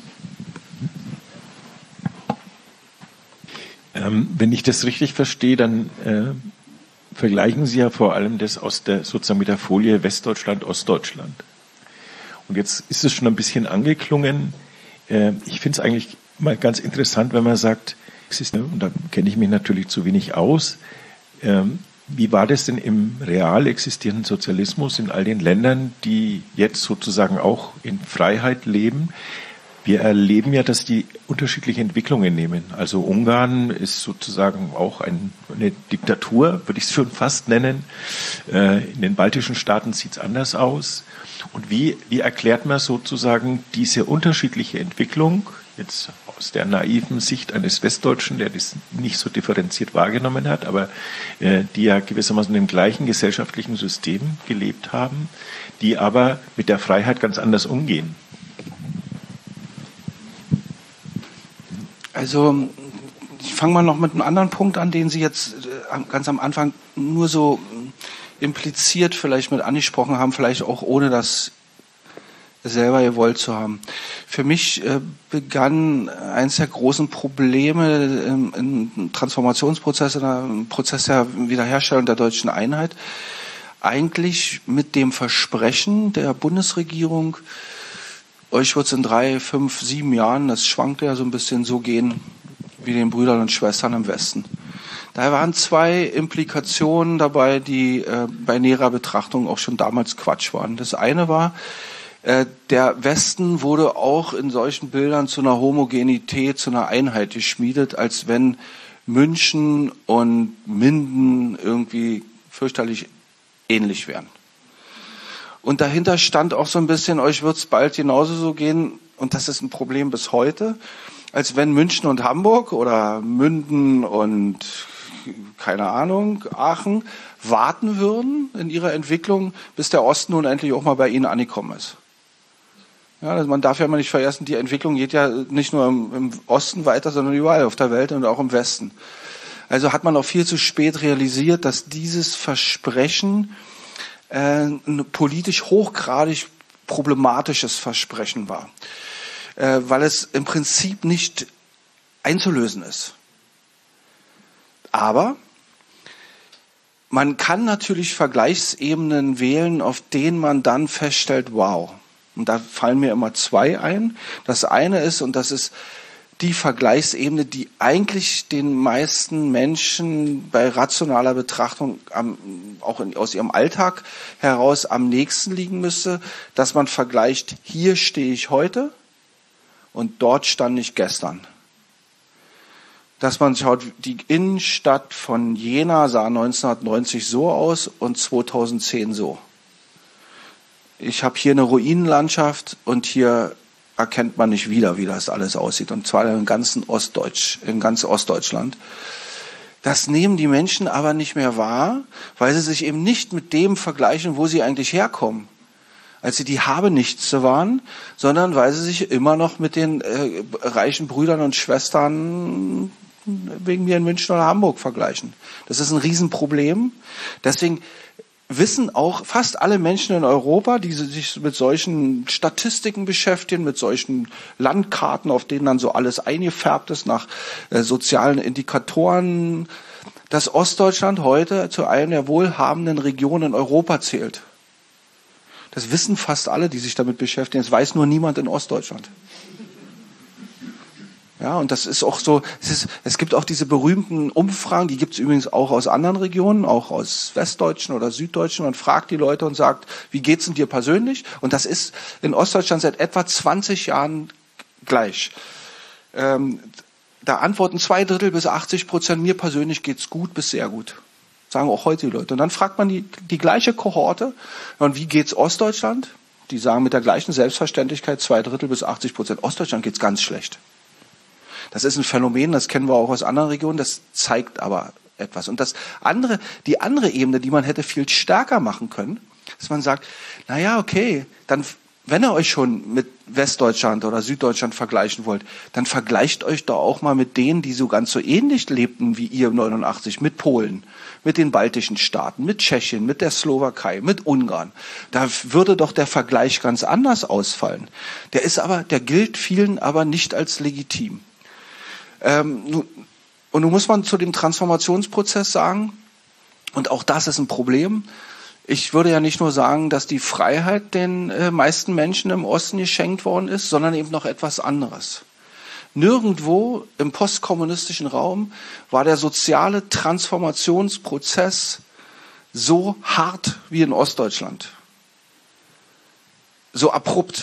Ähm, wenn ich das richtig verstehe, dann äh, vergleichen Sie ja vor allem das aus der, sozusagen mit der Folie Westdeutschland, Ostdeutschland. Und jetzt ist es schon ein bisschen angeklungen. Äh, ich finde es eigentlich mal ganz interessant, wenn man sagt, und da kenne ich mich natürlich zu wenig aus, äh, wie war das denn im real existierenden Sozialismus in all den Ländern, die jetzt sozusagen auch in Freiheit leben? Wir erleben ja, dass die unterschiedliche Entwicklungen nehmen. Also Ungarn ist sozusagen auch ein, eine Diktatur, würde ich es schon fast nennen. In den baltischen Staaten sieht es anders aus. Und wie, wie erklärt man sozusagen diese unterschiedliche Entwicklung, jetzt aus der naiven Sicht eines Westdeutschen, der das nicht so differenziert wahrgenommen hat, aber äh, die ja gewissermaßen im gleichen gesellschaftlichen System gelebt haben, die aber mit der Freiheit ganz anders umgehen? Also ich fange mal noch mit einem anderen Punkt an, den Sie jetzt ganz am Anfang nur so impliziert vielleicht mit angesprochen haben, vielleicht auch ohne das selber gewollt zu haben. Für mich begann eines der großen Probleme im, im Transformationsprozess, im Prozess der Wiederherstellung der deutschen Einheit, eigentlich mit dem Versprechen der Bundesregierung, euch wird es in drei, fünf, sieben Jahren, das schwankt ja so ein bisschen, so gehen wie den Brüdern und Schwestern im Westen. Da waren zwei Implikationen dabei, die äh, bei näherer Betrachtung auch schon damals Quatsch waren. Das eine war, äh, der Westen wurde auch in solchen Bildern zu einer Homogenität, zu einer Einheit geschmiedet, als wenn München und Minden irgendwie fürchterlich ähnlich wären. Und dahinter stand auch so ein bisschen, euch wird es bald genauso so gehen, und das ist ein Problem bis heute, als wenn München und Hamburg oder Münden und, keine Ahnung, Aachen warten würden in ihrer Entwicklung, bis der Osten nun endlich auch mal bei ihnen angekommen ist. Ja, also man darf ja mal nicht vergessen, die Entwicklung geht ja nicht nur im, im Osten weiter, sondern überall auf der Welt und auch im Westen. Also hat man auch viel zu spät realisiert, dass dieses Versprechen ein politisch hochgradig problematisches Versprechen war, äh, weil es im Prinzip nicht einzulösen ist. Aber man kann natürlich Vergleichsebenen wählen, auf denen man dann feststellt, wow. Und da fallen mir immer zwei ein. Das eine ist, und das ist die Vergleichsebene, die eigentlich den meisten Menschen bei rationaler Betrachtung am, auch in, aus ihrem Alltag heraus am nächsten liegen müsste, dass man vergleicht, hier stehe ich heute und dort stand ich gestern. Dass man schaut, die Innenstadt von Jena sah neunzehnhundertneunzig so aus und zweitausendzehn so. Ich habe hier eine Ruinenlandschaft und hier erkennt man nicht wieder, wie das alles aussieht. Und zwar im ganzen Ostdeutsch, in ganz Ostdeutschland. Das nehmen die Menschen aber nicht mehr wahr, weil sie sich eben nicht mit dem vergleichen, wo sie eigentlich herkommen. Als sie die Habenichtse waren, sondern weil sie sich immer noch mit den äh, reichen Brüdern und Schwestern wegen mir in München oder Hamburg vergleichen. Das ist ein Riesenproblem. Deswegen wissen auch fast alle Menschen in Europa, die sich mit solchen Statistiken beschäftigen, mit solchen Landkarten, auf denen dann so alles eingefärbt ist nach äh, sozialen Indikatoren, dass Ostdeutschland heute zu einer der wohlhabenden Regionen in Europa zählt. Das wissen fast alle, die sich damit beschäftigen. Das weiß nur niemand in Ostdeutschland. Ja, und das ist auch so, es, ist, es gibt auch diese berühmten Umfragen, die gibt es übrigens auch aus anderen Regionen, auch aus Westdeutschen oder Süddeutschen. Man fragt die Leute und sagt, wie geht's denn dir persönlich? Und das ist in Ostdeutschland seit etwa zwanzig Jahren gleich. Ähm, da antworten zwei Drittel bis achtzig Prozent, mir persönlich geht's gut bis sehr gut. Sagen auch heute die Leute. Und dann fragt man die, die gleiche Kohorte, und wie geht's Ostdeutschland? Die sagen mit der gleichen Selbstverständlichkeit zwei Drittel bis achtzig Prozent, Ostdeutschland geht's ganz schlecht. Das ist ein Phänomen, das kennen wir auch aus anderen Regionen, das zeigt aber etwas. Und das andere, die andere Ebene, die man hätte viel stärker machen können, dass man sagt, na ja, okay, dann, wenn ihr euch schon mit Westdeutschland oder Süddeutschland vergleichen wollt, dann vergleicht euch doch auch mal mit denen, die so ganz so ähnlich lebten wie ihr neunundachtzig, mit Polen, mit den baltischen Staaten, mit Tschechien, mit der Slowakei, mit Ungarn. Da würde doch der Vergleich ganz anders ausfallen. Der ist aber, der gilt vielen aber nicht als legitim. Ähm, und nun muss man zu dem Transformationsprozess sagen, und auch das ist ein Problem, ich würde ja nicht nur sagen, dass die Freiheit den äh, meisten Menschen im Osten geschenkt worden ist, sondern eben noch etwas anderes. Nirgendwo im postkommunistischen Raum war der soziale Transformationsprozess so hart wie in Ostdeutschland. So abrupt.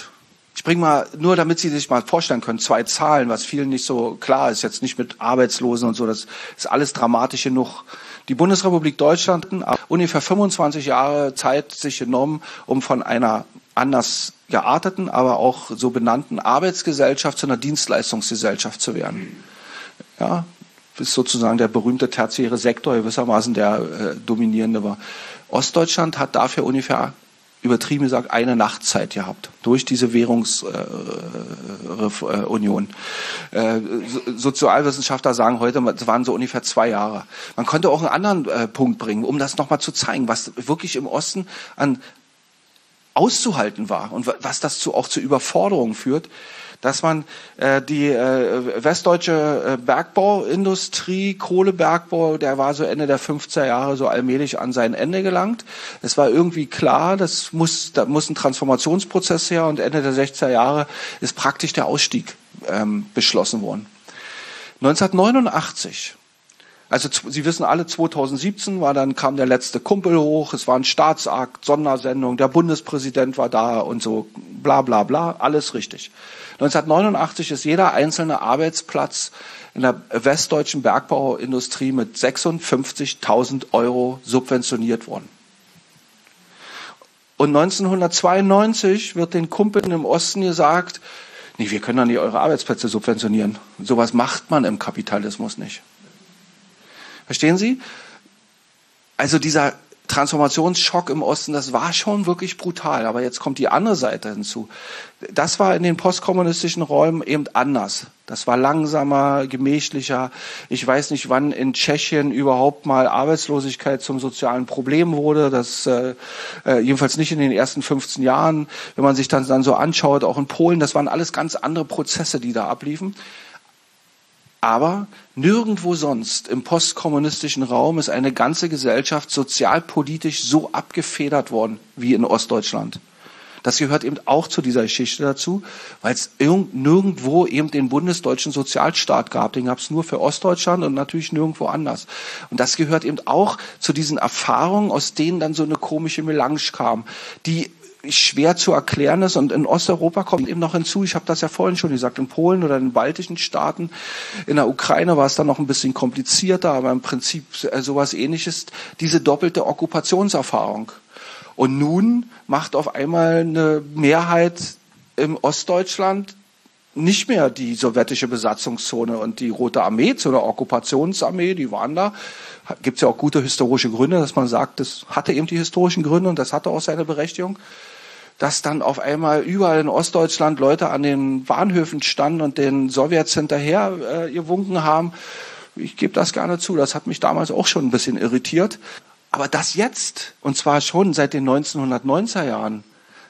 Ich bringe mal, nur damit Sie sich mal vorstellen können, zwei Zahlen, was vielen nicht so klar ist, jetzt nicht mit Arbeitslosen und so, das ist alles dramatisch genug. Die Bundesrepublik Deutschland hat ungefähr fünfundzwanzig Jahre Zeit sich genommen, um von einer anders gearteten, aber auch so benannten Arbeitsgesellschaft zu einer Dienstleistungsgesellschaft zu werden. Ja, ist sozusagen der berühmte tertiäre Sektor gewissermaßen der äh, dominierende war. Ostdeutschland hat dafür ungefähr, übertrieben gesagt, eine Nachtzeit gehabt, durch diese Währungsunion. Äh, äh, so, Sozialwissenschaftler sagen heute, das waren so ungefähr zwei Jahre. Man konnte auch einen anderen äh, Punkt bringen, um das nochmal zu zeigen, was wirklich im Osten an auszuhalten war und was das zu, auch zu Überforderungen führt, dass man äh, die äh, westdeutsche äh, Bergbauindustrie, Kohlebergbau, der war so Ende der fünfziger Jahre so allmählich an sein Ende gelangt. Es war irgendwie klar, das muss, da muss ein Transformationsprozess her, und Ende der sechziger Jahre ist praktisch der Ausstieg ähm, beschlossen worden. neunzehnhundertneunundachtzig, also Sie wissen alle, zweitausendsiebzehn war dann, kam der letzte Kumpel hoch, es war ein Staatsakt, Sondersendung, der Bundespräsident war da und so, bla bla bla, alles richtig. neunzehnhundertneunundachtzig ist jeder einzelne Arbeitsplatz in der westdeutschen Bergbauindustrie mit sechsundfünfzigtausend Euro subventioniert worden. Und neunzehnhundertzweiundneunzig wird den Kumpeln im Osten gesagt, nee, wir können doch nicht eure Arbeitsplätze subventionieren. Sowas macht man im Kapitalismus nicht. Verstehen Sie? Also dieser Transformationsschock im Osten, das war schon wirklich brutal. Aber jetzt kommt die andere Seite hinzu. Das war in den postkommunistischen Räumen eben anders. Das war langsamer, gemächlicher. Ich weiß nicht, wann in Tschechien überhaupt mal Arbeitslosigkeit zum sozialen Problem wurde. Das äh, jedenfalls nicht in den ersten fünfzehn Jahren. Wenn man sich dann, dann so anschaut, auch in Polen, das waren alles ganz andere Prozesse, die da abliefen. Aber nirgendwo sonst im postkommunistischen Raum ist eine ganze Gesellschaft sozialpolitisch so abgefedert worden wie in Ostdeutschland. Das gehört eben auch zu dieser Geschichte dazu, weil es nirgendwo eben den bundesdeutschen Sozialstaat gab. Den gab es nur für Ostdeutschland und natürlich nirgendwo anders. Und das gehört eben auch zu diesen Erfahrungen, aus denen dann so eine komische Melange kam, die schwer zu erklären ist. Und in Osteuropa kommt eben noch hinzu, ich habe das ja vorhin schon gesagt, in Polen oder in den baltischen Staaten, in der Ukraine war es dann noch ein bisschen komplizierter, aber im Prinzip sowas Ähnliches, diese doppelte Okkupationserfahrung. Und nun macht auf einmal eine Mehrheit im Ostdeutschland nicht mehr die sowjetische Besatzungszone und die Rote Armee zu einer Okkupationsarmee, die waren da. Gibt es ja auch gute historische Gründe, dass man sagt, das hatte eben die historischen Gründe und das hatte auch seine Berechtigung, dass dann auf einmal überall in Ostdeutschland Leute an den Bahnhöfen standen und den Sowjets hinterher äh, gewunken haben. Ich gebe das gerne zu, das hat mich damals auch schon ein bisschen irritiert. Aber das jetzt, und zwar schon seit den neunzehnhundertneunziger Jahren,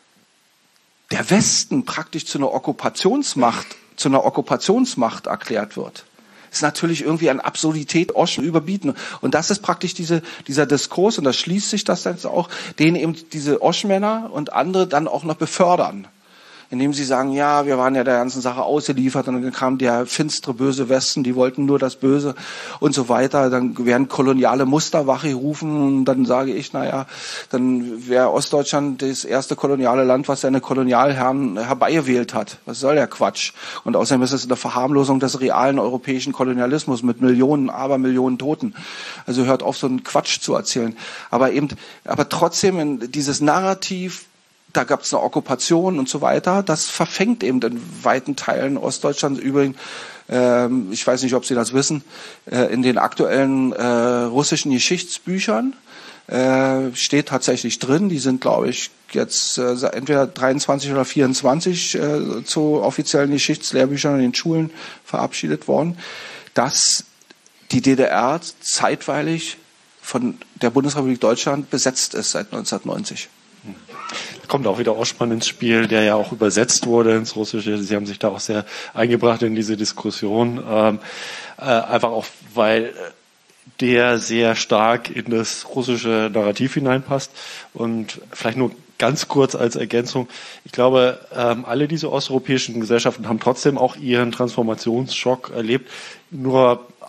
der Westen praktisch zu einer Okkupationsmacht, zu einer Okkupationsmacht erklärt wird, ist natürlich irgendwie an Absurdität Osten überbieten. Und das ist praktisch diese, dieser Diskurs, und da schließt sich das dann auch, den eben diese Oschmänner und andere dann auch noch befördern. Indem sie sagen, ja, wir waren ja der ganzen Sache ausgeliefert, und dann kam der finstere, böse Westen, die wollten nur das Böse und so weiter. Dann werden koloniale Muster wachgerufen, und dann sage ich, naja, dann wäre Ostdeutschland das erste koloniale Land, was seine Kolonialherren herbeigewählt hat. Was soll der Quatsch? Und außerdem ist es eine Verharmlosung des realen europäischen Kolonialismus mit Millionen, Abermillionen Toten. Also hört auf, so einen Quatsch zu erzählen. Aber eben, aber trotzdem dieses Narrativ, da gab es eine Okkupation und so weiter. Das verfängt eben in weiten Teilen Ostdeutschlands übrigens. Ähm, ich weiß nicht, ob Sie das wissen. Äh, in den aktuellen äh, russischen Geschichtsbüchern äh, steht tatsächlich drin. Die sind, glaube ich, jetzt äh, entweder dreiundzwanzig oder vierundzwanzig äh, zu offiziellen Geschichtslehrbüchern in den Schulen verabschiedet worden, dass die D D R zeitweilig von der Bundesrepublik Deutschland besetzt ist seit neunzehnhundertneunzig. Kommt auch wieder Oschmann ins Spiel, der ja auch übersetzt wurde ins Russische. Sie haben sich da auch sehr eingebracht in diese Diskussion, ähm, äh, einfach auch, weil der sehr stark in das russische Narrativ hineinpasst. Und vielleicht nur ganz kurz als Ergänzung. Ich glaube, ähm, alle diese osteuropäischen Gesellschaften haben trotzdem auch ihren Transformationsschock erlebt. Nur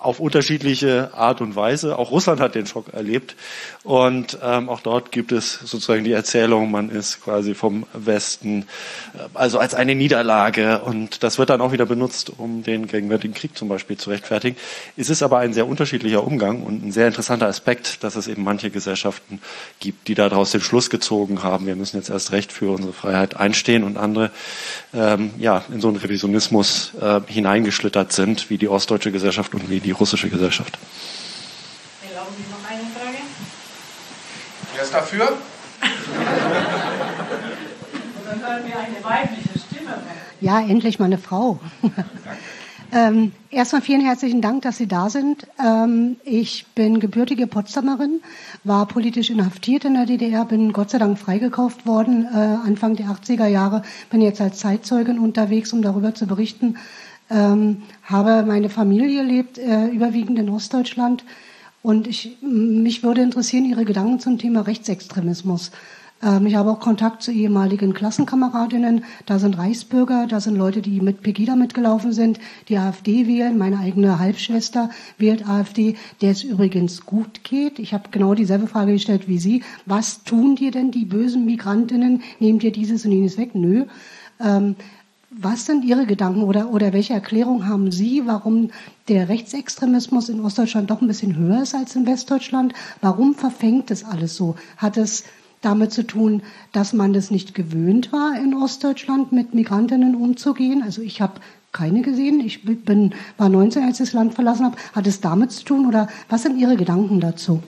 auf unterschiedliche Art und Weise. Auch Russland hat den Schock erlebt. Und ähm, auch dort gibt es sozusagen die Erzählung, man ist quasi vom Westen, also als eine Niederlage. Und das wird dann auch wieder benutzt, um den gegenwärtigen Krieg zum Beispiel zu rechtfertigen. Es ist aber ein sehr unterschiedlicher Umgang und ein sehr interessanter Aspekt, dass es eben manche Gesellschaften gibt, die daraus den Schluss gezogen haben, wir müssen jetzt erst recht für unsere Freiheit einstehen, und andere ähm, ja in so einen Revisionismus äh, hineingeschlittert sind, wie die ostdeutsche Gesellschaft und wie die russische Gesellschaft. Erlauben Sie noch eine Frage? Wer ist dafür? Dann hören wir eine weibliche Stimme. Ja, endlich mal eine Frau. ähm, erstmal vielen herzlichen Dank, dass Sie da sind. Ähm, ich bin gebürtige Potsdamerin, war politisch inhaftiert in der D D R, bin Gott sei Dank freigekauft worden äh, Anfang der achtziger Jahre, bin jetzt als Zeitzeugin unterwegs, um darüber zu berichten. Ähm, habe meine Familie lebt äh, überwiegend in Ostdeutschland, und ich, mich würde interessieren Ihre Gedanken zum Thema Rechtsextremismus. Ähm, ich habe auch Kontakt zu ehemaligen Klassenkameradinnen, da sind Reichsbürger, da sind Leute, die mit Pegida mitgelaufen sind, die AfD wählen. Meine eigene Halbschwester wählt AfD, der es übrigens gut geht. Ich habe genau dieselbe Frage gestellt wie Sie. Was tun dir denn die bösen Migrantinnen? Nehmen dir dieses und jenes weg? Nö. Ähm, Was sind Ihre Gedanken oder, oder welche Erklärung haben Sie, warum der Rechtsextremismus in Ostdeutschland doch ein bisschen höher ist als in Westdeutschland? Warum verfängt das alles so? Hat es damit zu tun, dass man das nicht gewöhnt war, in Ostdeutschland mit Migrantinnen umzugehen? Also ich habe keine gesehen. Ich bin, war neunzehn, als ich das Land verlassen habe. Hat es damit zu tun oder was sind Ihre Gedanken dazu?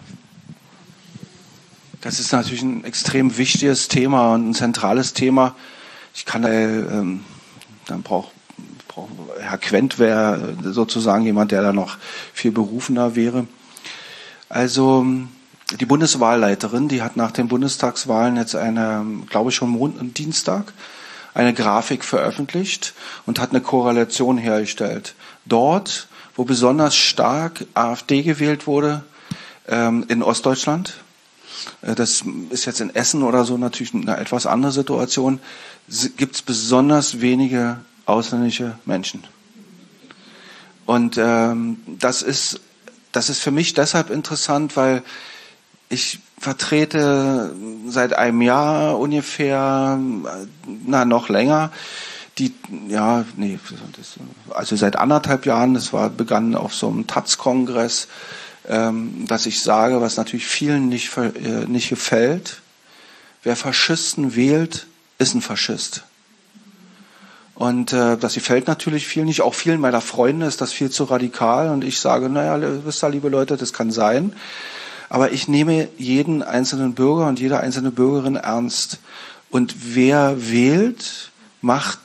Das ist natürlich ein extrem wichtiges Thema und ein zentrales Thema. Ich kann, äh, ähm, dann braucht brauch, Herr Quent wäre sozusagen jemand, der da noch viel berufener wäre. Also die Bundeswahlleiterin, die hat nach den Bundestagswahlen jetzt eine, glaube ich schon Montag, Dienstag, eine Grafik veröffentlicht und hat eine Korrelation hergestellt. Dort, wo besonders stark AfD gewählt wurde, ähm, in Ostdeutschland, das ist jetzt in Essen oder so natürlich eine etwas andere Situation, gibt es besonders wenige ausländische Menschen. Und ähm, das ist, das ist für mich deshalb interessant, weil ich vertrete seit einem Jahr ungefähr, na noch länger, die, ja, nee, das, also seit anderthalb Jahren, das war begann auf so einem Taz-Kongress, ähm, dass ich sage, was natürlich vielen nicht, äh, nicht gefällt, wer Faschisten wählt, ist ein Faschist. Und äh, das gefällt natürlich vielen nicht. Auch vielen meiner Freunde ist das viel zu radikal. Und ich sage, naja, wisst ihr, liebe Leute, das kann sein. Aber ich nehme jeden einzelnen Bürger und jede einzelne Bürgerin ernst. Und wer wählt, macht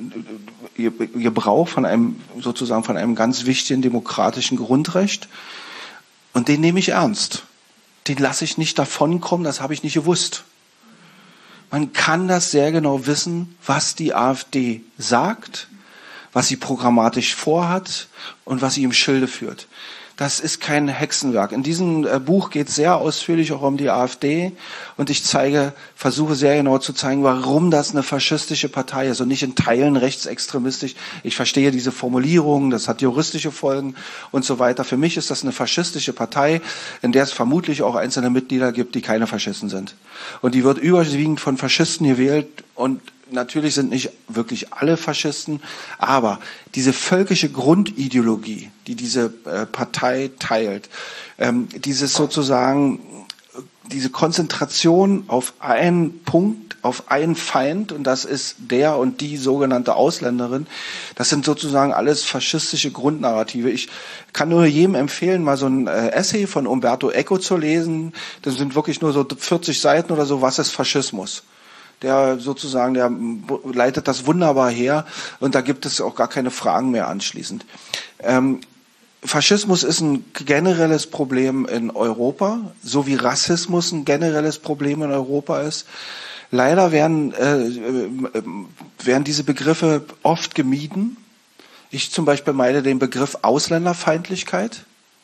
Gebrauch von einem, sozusagen von einem ganz wichtigen demokratischen Grundrecht. Und den nehme ich ernst. Den lasse ich nicht davonkommen, das habe ich nicht gewusst. Man kann das sehr genau wissen, was die AfD sagt, was sie programmatisch vorhat und was sie im Schilde führt. Das ist kein Hexenwerk. In diesem Buch geht es sehr ausführlich auch um die AfD und ich zeige, versuche sehr genau zu zeigen, warum das eine faschistische Partei ist und nicht in Teilen rechtsextremistisch. Ich verstehe diese Formulierungen, das hat juristische Folgen und so weiter. Für mich ist das eine faschistische Partei, in der es vermutlich auch einzelne Mitglieder gibt, die keine Faschisten sind. Und die wird überwiegend von Faschisten gewählt und natürlich sind nicht wirklich alle Faschisten, aber diese völkische Grundideologie, die diese äh, Partei teilt, ähm, dieses sozusagen, diese Konzentration auf einen Punkt, auf einen Feind, und das ist der und die sogenannte Ausländerin, das sind sozusagen alles faschistische Grundnarrative. Ich kann nur jedem empfehlen, mal so ein äh, Essay von Umberto Eco zu lesen. Das sind wirklich nur so vierzig Seiten oder so, was ist Faschismus? Der sozusagen, der leitet das wunderbar her und da gibt es auch gar keine Fragen mehr anschließend. Ähm, Faschismus ist ein generelles Problem in Europa, so wie Rassismus ein generelles Problem in Europa ist. Leider werden, äh, werden diese Begriffe oft gemieden. Ich zum Beispiel meide den Begriff Ausländerfeindlichkeit.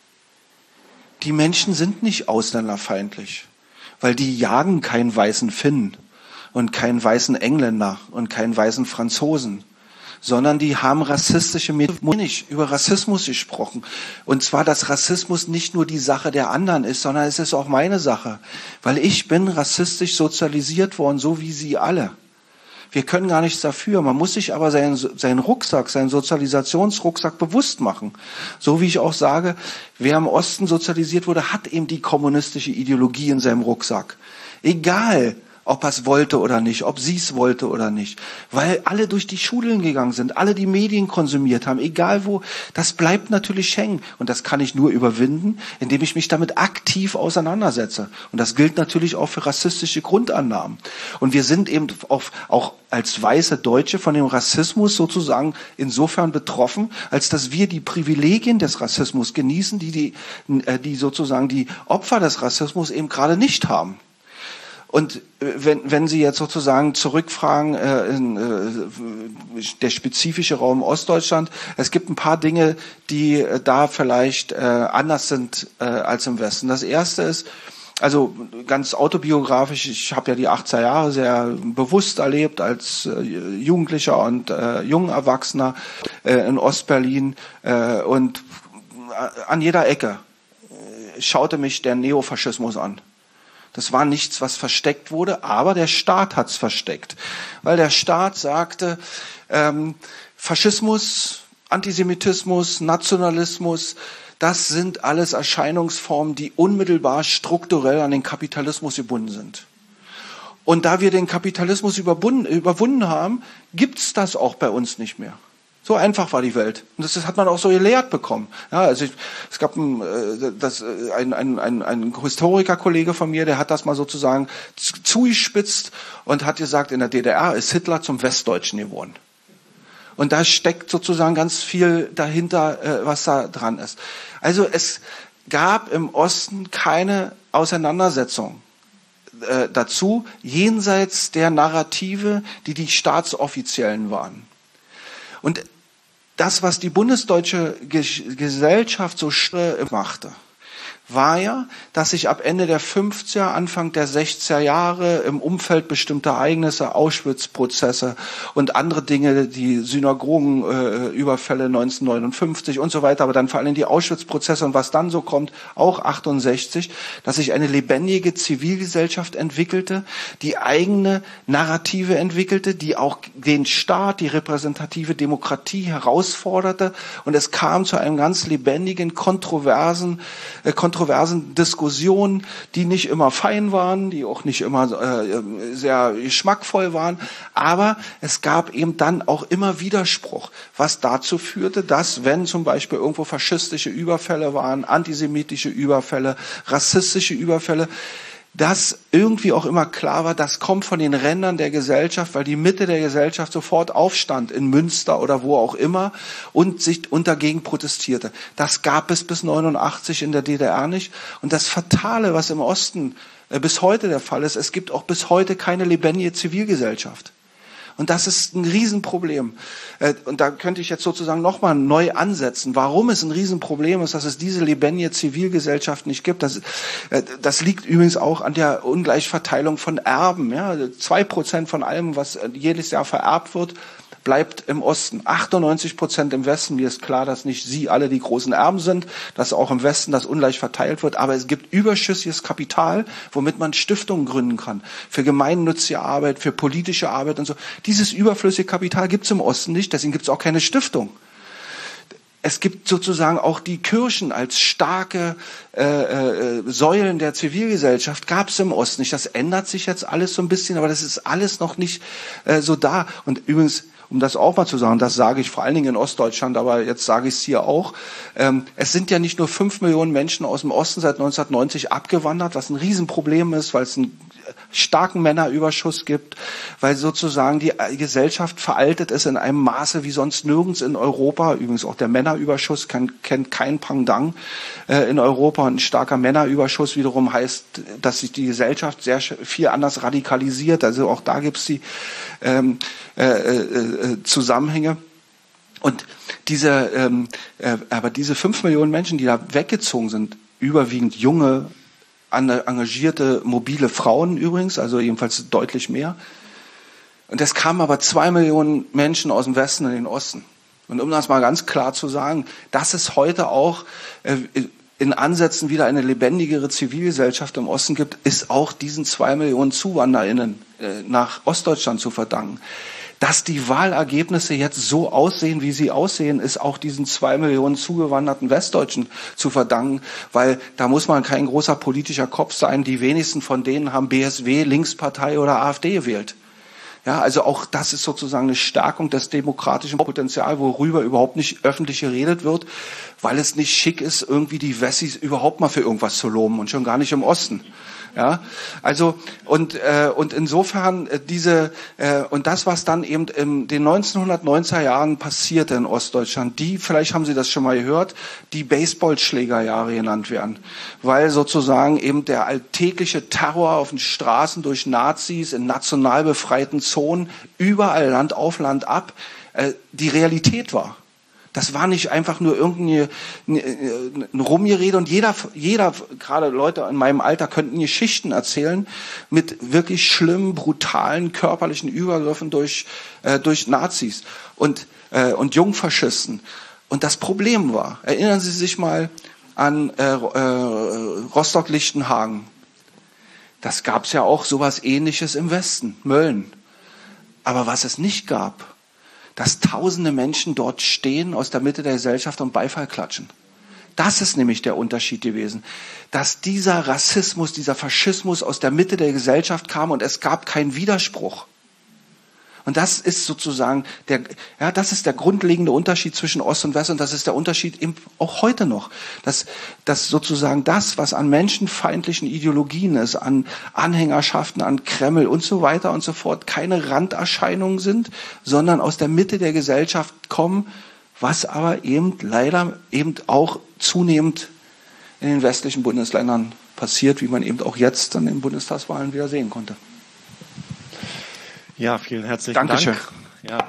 Die Menschen sind nicht ausländerfeindlich, weil die jagen keinen weißen Finnen und keinen weißen Engländer und keinen weißen Franzosen. sondern die haben rassistische Methoden nicht über Rassismus gesprochen. Und zwar, dass Rassismus nicht nur die Sache der anderen ist, sondern es ist auch meine Sache. Weil ich bin rassistisch sozialisiert worden, so wie Sie alle. Wir können gar nichts dafür. Man muss sich aber seinen, seinen Rucksack, seinen Sozialisationsrucksack bewusst machen. So wie ich auch sage, wer im Osten sozialisiert wurde, hat eben die kommunistische Ideologie in seinem Rucksack. Egal, ob er es wollte oder nicht, ob sie es wollte oder nicht. Weil alle durch die Schulen gegangen sind, alle die Medien konsumiert haben, egal wo, das bleibt natürlich hängen. Und das kann ich nur überwinden, indem ich mich damit aktiv auseinandersetze. Und das gilt natürlich auch für rassistische Grundannahmen. Und wir sind eben auf, auch als weiße Deutsche von dem Rassismus sozusagen insofern betroffen, als dass wir die Privilegien des Rassismus genießen, die, die, die sozusagen die Opfer des Rassismus eben gerade nicht haben. Und wenn, wenn Sie jetzt sozusagen zurückfragen, äh, in, äh, der spezifische Raum Ostdeutschland, es gibt ein paar Dinge, die äh, da vielleicht äh, anders sind äh, als im Westen. Das erste ist, also ganz autobiografisch, ich habe ja die achtziger Jahre sehr bewusst erlebt als äh, Jugendlicher und äh, junger Erwachsener äh, in Ostberlin äh, und an jeder Ecke äh, schaute mich der Neofaschismus an. Das war nichts, was versteckt wurde, aber der Staat hat's versteckt. Weil der Staat sagte, ähm, Faschismus, Antisemitismus, Nationalismus, das sind alles Erscheinungsformen, die unmittelbar strukturell an den Kapitalismus gebunden sind. Und da wir den Kapitalismus überwunden, überwunden haben, gibt's das auch bei uns nicht mehr. So einfach war die Welt. Und das hat man auch so gelehrt bekommen. Ja, also ich, es gab ein, das, ein, ein, ein, ein Historikerkollege von mir, der hat das mal sozusagen zugespitzt und hat gesagt, in der D D R ist Hitler zum Westdeutschen geworden. Und da steckt sozusagen ganz viel dahinter, was da dran ist. Also es gab im Osten keine Auseinandersetzung äh, dazu, jenseits der Narrative, die die Staatsoffiziellen waren. Und das, was die bundesdeutsche Gesellschaft so schwer machte, war ja, dass sich ab Ende der fünfziger, Anfang der sechziger Jahre im Umfeld bestimmter Ereignisse, Auschwitz-Prozesse und andere Dinge, die Synagogenüberfälle neunzehnhundertneunundfünfzig und so weiter, aber dann vor allem die Auschwitz-Prozesse und was dann so kommt, auch achtundsechzig, dass sich eine lebendige Zivilgesellschaft entwickelte, die eigene Narrative entwickelte, die auch den Staat, die repräsentative Demokratie herausforderte und es kam zu einem ganz lebendigen, kontroversen, äh, kontroversen Diskussionen, die nicht immer fein waren, die auch nicht immer äh, sehr geschmackvoll waren, aber es gab eben dann auch immer Widerspruch, was dazu führte, dass, wenn zum Beispiel irgendwo faschistische Überfälle waren, antisemitische Überfälle, rassistische Überfälle, dass irgendwie auch immer klar war, das kommt von den Rändern der Gesellschaft, weil die Mitte der Gesellschaft sofort aufstand, in Münster oder wo auch immer, und sich und dagegen protestierte. Das gab es bis neunundachtzig in der D D R nicht. Und das Fatale, was im Osten äh, bis heute der Fall ist, es gibt auch bis heute keine lebendige Zivilgesellschaft. Und das ist ein Riesenproblem. Und da könnte ich jetzt sozusagen nochmal neu ansetzen. Warum es ein Riesenproblem ist, dass es diese lebendige Zivilgesellschaft nicht gibt. Das, das liegt übrigens auch an der Ungleichverteilung von Erben. Ja, zwei Prozent von allem, was jedes Jahr vererbt wird, bleibt im Osten. achtundneunzig Prozent im Westen. Mir ist klar, dass nicht Sie alle die großen Erben sind, dass auch im Westen das ungleich verteilt wird. Aber es gibt überschüssiges Kapital, womit man Stiftungen gründen kann. Für gemeinnützige Arbeit, für politische Arbeit und so. Dieses überflüssige Kapital gibt es im Osten nicht. Deswegen gibt es auch keine Stiftung. Es gibt sozusagen auch die Kirchen als starke äh, äh, Säulen der Zivilgesellschaft, gab es im Osten nicht. Das ändert sich jetzt alles so ein bisschen, aber das ist alles noch nicht äh, so da. Und übrigens, um das auch mal zu sagen, das sage ich vor allen Dingen in Ostdeutschland, aber jetzt sage ich es hier auch, ähm, es sind ja nicht nur fünf Millionen Menschen aus dem Osten seit neunzehnhundertneunzig abgewandert, was ein Riesenproblem ist, weil es einen starken Männerüberschuss gibt, weil sozusagen die Gesellschaft veraltet ist in einem Maße wie sonst nirgends in Europa. Übrigens auch der Männerüberschuss kann, kennt kein Pendant äh, in Europa. Und ein starker Männerüberschuss wiederum heißt, dass sich die Gesellschaft sehr viel anders radikalisiert. Also auch da gibt es die ähm, äh, äh, Zusammenhänge. Und diese, ähm, äh, aber diese fünf Millionen Menschen, die da weggezogen sind, überwiegend junge, engagierte, mobile Frauen übrigens, also jedenfalls deutlich mehr, Und es kamen aber zwei Millionen Menschen aus dem Westen in den Osten. Und um das mal ganz klar zu sagen, dass es heute auch äh, in Ansätzen wieder eine lebendigere Zivilgesellschaft im Osten gibt, ist auch diesen zwei Millionen ZuwanderInnen äh, nach Ostdeutschland zu verdanken. Dass die Wahlergebnisse jetzt so aussehen, wie sie aussehen, ist auch diesen zwei Millionen zugewanderten Westdeutschen zu verdanken, weil da muss man kein großer politischer Kopf sein. Die wenigsten von denen haben B S W, Linkspartei oder AfD gewählt. Ja, also auch das ist sozusagen eine Stärkung des demokratischen Potenzials, worüber überhaupt nicht öffentlich geredet wird, weil es nicht schick ist, irgendwie die Wessis überhaupt mal für irgendwas zu loben und schon gar nicht im Osten. Ja, also und äh, und insofern äh, diese äh, und das, was dann eben in den neunzehnhundertneunziger Jahren passierte in Ostdeutschland, die, vielleicht haben Sie das schon mal gehört, die Baseballschlägerjahre genannt werden, weil sozusagen eben der alltägliche Terror auf den Straßen durch Nazis in national befreiten Zonen überall Land auf Land ab äh, die Realität war. Das war nicht einfach nur irgendeine ein Rumgerede und jeder, jeder, gerade Leute in meinem Alter, könnten Geschichten erzählen mit wirklich schlimmen, brutalen körperlichen Übergriffen durch, äh, durch Nazis und, äh, und Jungfaschisten. Und das Problem war, erinnern Sie sich mal an äh, äh, Rostock-Lichtenhagen. Das gab es ja auch sowas Ähnliches im Westen, Mölln. Aber was es nicht gab, dass tausende Menschen dort stehen aus der Mitte der Gesellschaft und Beifall klatschen. Das ist nämlich der Unterschied gewesen, dass dieser Rassismus, dieser Faschismus aus der Mitte der Gesellschaft kam und es gab keinen Widerspruch. Und das ist sozusagen der, ja, das ist der grundlegende Unterschied zwischen Ost und West und das ist der Unterschied eben auch heute noch. Dass, dass sozusagen das, was an menschenfeindlichen Ideologien ist, an Anhängerschaften, an Kreml und so weiter und so fort, keine Randerscheinungen sind, sondern aus der Mitte der Gesellschaft kommen, was aber eben leider eben auch zunehmend in den westlichen Bundesländern passiert, wie man eben auch jetzt an den Bundestagswahlen wieder sehen konnte. Ja, vielen herzlichen Dankeschön. Dank.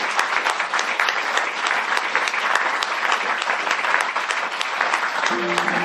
Ja.